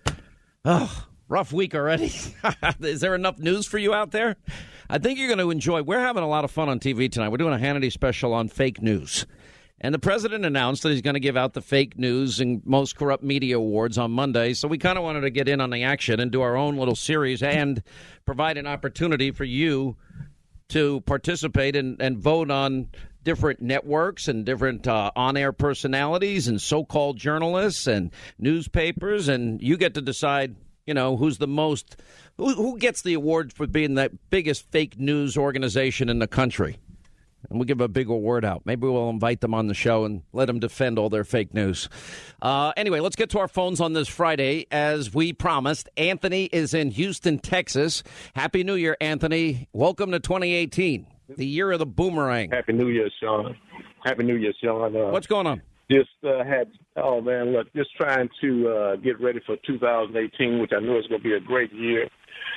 Oh, rough week already. Is there enough news for you out there? I think you're going to enjoy. We're having a lot of fun on T V tonight. We're doing a Hannity special on fake news. And the president announced that he's going to give out the fake news and most corrupt media awards on Monday. So we kind of wanted to get in on the action and do our own little series and provide an opportunity for you to participate and, and vote on different networks and different uh, on-air personalities and so-called journalists and newspapers. And you get to decide, you know, who's the most, who, who gets the award for being the biggest fake news organization in the country. And we'll give a big award out. Maybe we'll invite them on the show and let them defend all their fake news. Uh, anyway, let's get to our phones on this Friday. As we promised, Anthony is in Houston, Texas. Happy New Year, Anthony. Welcome to twenty eighteen, the year of the boomerang. Happy New Year, Sean. Happy New Year, Sean. Uh, What's going on? Just uh, had, oh, man, look, just trying to uh, get ready for two thousand eighteen, which I know is going to be a great year.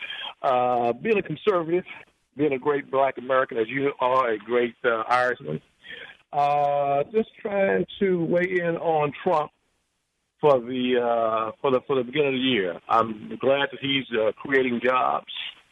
Uh, being a conservative, being a great black American, as you are, a great uh, Irishman. Uh, just trying to weigh in on Trump for the uh, for the for the beginning of the year. I'm glad that he's uh, creating jobs.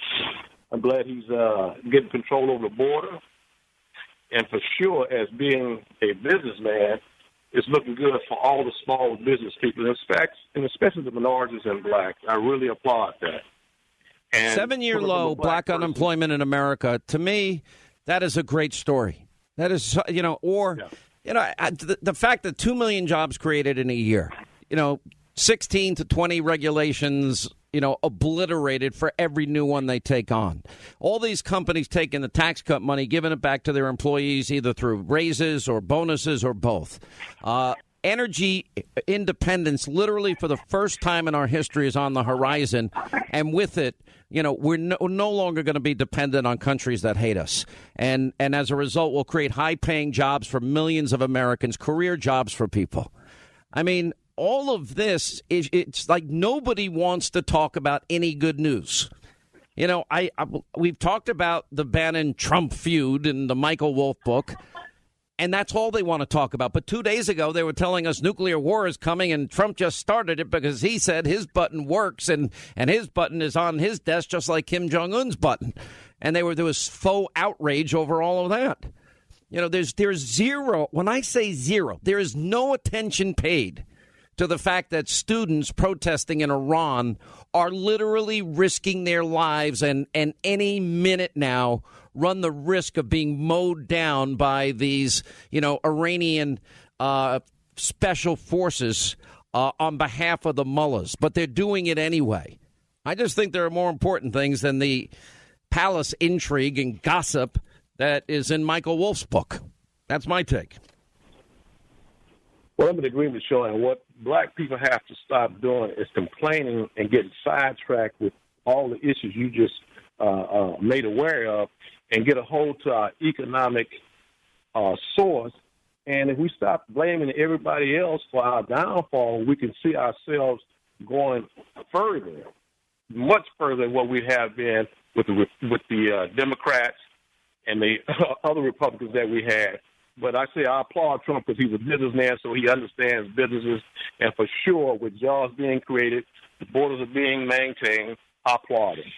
I'm glad he's uh, getting control over the border. And for sure, as being a businessman, it's looking good for all the small business people, in fact, and especially the minorities and blacks. I really applaud that. And Seven-year low black, black unemployment in America. To me, that is a great story. That is, you know, or, yeah. you know, I, the, the fact that two million jobs created in a year, you know, sixteen to twenty regulations, you know, obliterated for every new one they take on. All these companies taking the tax cut money, giving it back to their employees, either through raises or bonuses or both. Uh, Energy independence, literally for the first time in our history, is on the horizon. And with it, you know, we're no, no longer going to be dependent on countries that hate us. And and as a result, we'll create high-paying jobs for millions of Americans, career jobs for people. I mean, all of this, is it's like nobody wants to talk about any good news. You know, I, I we've talked about the Bannon-Trump feud in the Michael Wolff book. And that's all they want to talk about. But two days ago, they were telling us nuclear war is coming, and Trump just started it because he said his button works, and, and his button is on his desk just like Kim Jong-un's button. And they were there was faux outrage over all of that. You know, there's there's zero. When I say zero, there is no attention paid to the fact that students protesting in Iran are literally risking their lives and, and any minute now run the risk of being mowed down by these, you know, Iranian uh, special forces uh, on behalf of the mullahs. But they're doing it anyway. I just think there are more important things than the palace intrigue and gossip that is in Michael Wolff's book. That's my take. Well, I'm in agreement with Sean. What black people have to stop doing is complaining and getting sidetracked with all the issues you just uh, uh, made aware of, and get a hold to our economic uh, source. And if we stop blaming everybody else for our downfall, we can see ourselves going further, much further than what we have been with the with the uh, Democrats and the other Republicans that we had. But I say I applaud Trump because he's a businessman, so he understands businesses. And for sure, with jobs being created, the borders are being maintained, I applaud him.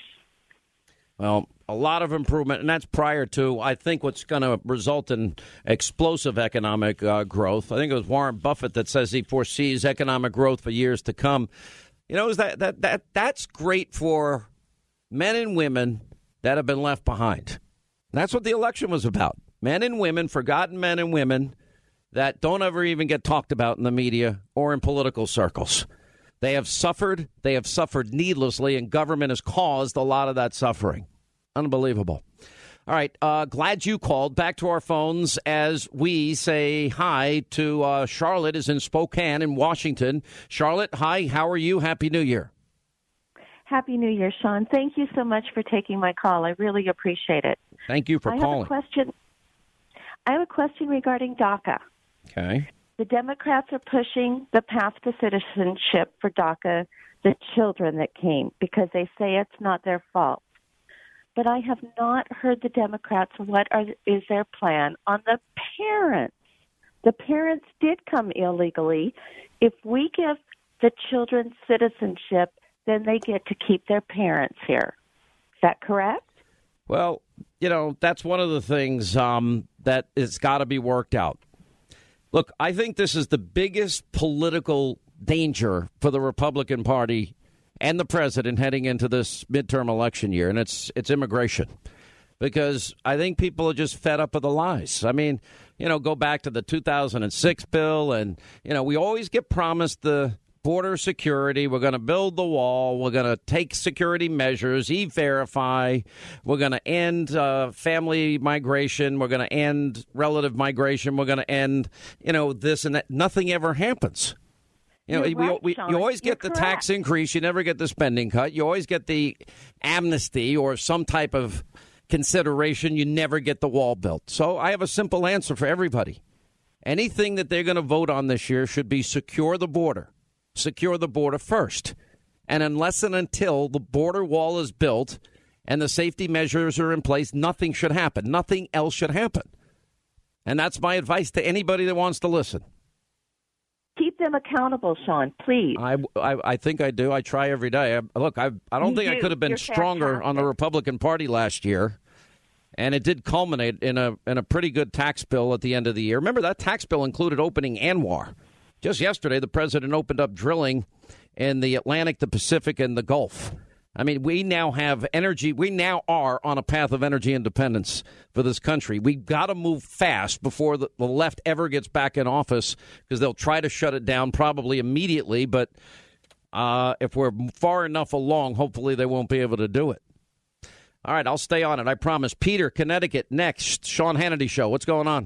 Well, a lot of improvement, and that's prior to, I think, what's going to result in explosive economic uh, growth. I think it was Warren Buffett that says he foresees economic growth for years to come. You know, is that that that that's great for men and women that have been left behind. That's what the election was about. Men and women, forgotten men and women that don't ever even get talked about in the media or in political circles. They have suffered. They have suffered needlessly, and government has caused a lot of that suffering. Unbelievable. All right. Uh, glad you called. Back to our phones as we say hi to uh, Charlotte is in Spokane in Washington. Charlotte, hi. How are you? Happy New Year. Happy New Year, Sean. Thank you so much for taking my call. I really appreciate it. Thank you for I calling. Have a question. I have a question regarding DACA. Okay. The Democrats are pushing the path to citizenship for DACA, the children that came, because they say it's not their fault. But I have not heard the Democrats, what are, is their plan on the parents? The parents did come illegally. If we give the children citizenship, then they get to keep their parents here. Is that correct? Well, you know, that's one of the things um, that has got to be worked out. Look, I think this is the biggest political danger for the Republican Party and the president heading into this midterm election year, and it's it's immigration. Because I think people are just fed up with the lies. I mean, you know, go back to the two thousand six bill, and, you know, we always get promised the border security. We're going to build the wall. We're going to take security measures, E-Verify. We're going to end uh, family migration. We're going to end relative migration. We're going to end, you know, this and that. Nothing ever happens. You know, You're we, right, we, Sean. you always You're get the correct. tax increase. You never get the spending cut. You always get the amnesty or some type of consideration. You never get the wall built. So I have a simple answer for everybody. Anything that they're going to vote on this year should be secure the border. Secure the border first. And unless and until the border wall is built and the safety measures are in place, nothing should happen. Nothing else should happen. And that's my advice to anybody that wants to listen. Keep them accountable, Sean, please. I, I, I think I do. I try every day. I, look, I, I don't You think I do. could have been You're stronger fantastic. on the Republican Party last year. And it did culminate in a in a pretty good tax bill at the end of the year. Remember, that tax bill included opening ANWR. Just yesterday, the president opened up drilling in the Atlantic, the Pacific, and the Gulf. I mean, we now have energy. We now are on a path of energy independence for this country. We've got to move fast before the, the left ever gets back in office, because they'll try to shut it down probably immediately. But uh, if we're far enough along, hopefully they won't be able to do it. All right, I'll stay on it. I promise. Peter, Connecticut, next. Sean Hannity Show. What's going on?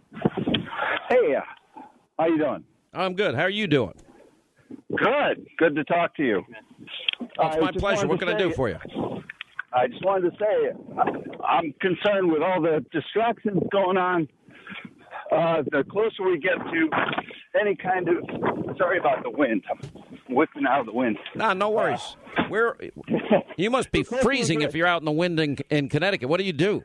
Hey, uh, how you doing? I'm good. How are you doing? Good. Good to talk to you. Oh, it's I my just pleasure. wanted What to can I do say- for you? I just wanted to say I- I'm concerned with all the distractions going on. Uh, the closer we get to any kind of, sorry about the wind. I'm whipping out of the wind. No, no worries. We're, you must be freezing if you're out in the wind in, in Connecticut. What do you do?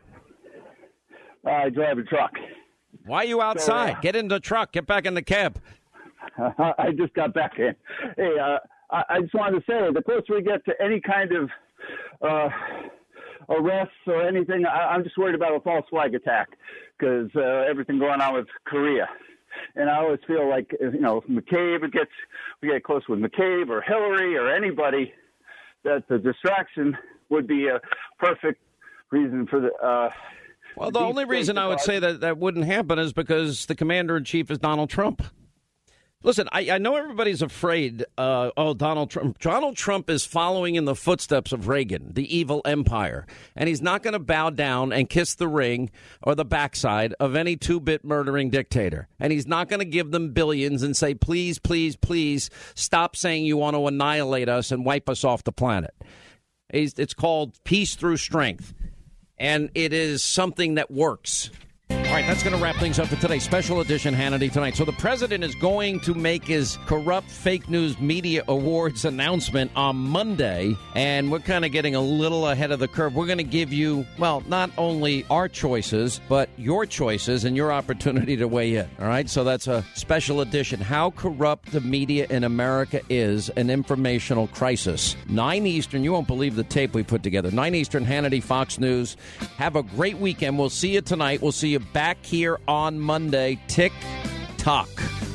I drive a truck. Why are you outside? Get in the truck. Get back in the cab. I just got back in. Hey, uh, I, I just wanted to say, the closer we get to any kind of uh, arrests or anything, I, I'm just worried about a false flag attack, because uh, everything going on with Korea. And I always feel like, you know, if McCabe, it gets, we get close with McCabe or Hillary or anybody, that the distraction would be a perfect reason for the... Uh, Well, the only reason I would say that that wouldn't happen is because the commander-in-chief is Donald Trump. Listen, I, I know everybody's afraid, uh, oh, Donald Trump. Donald Trump is following in the footsteps of Reagan, the evil empire. And he's not going to bow down and kiss the ring or the backside of any two-bit murdering dictator. And he's not going to give them billions and say, please, please, please, stop saying you want to annihilate us and wipe us off the planet. He's, it's called peace through strength. And it is something that works. All right, that's going to wrap things up for today. Special edition Hannity tonight. So the president is going to make his corrupt fake news media awards announcement on Monday, and we're kind of getting a little ahead of the curve. We're going to give you, well, not only our choices, but your choices and your opportunity to weigh in. All right, so that's a special edition. How corrupt the media in America is, an informational crisis. nine Eastern, you won't believe the tape we put together. nine Eastern, Hannity, Fox News. Have a great weekend. We'll see you tonight. We'll see you back here on Monday. Tick tock.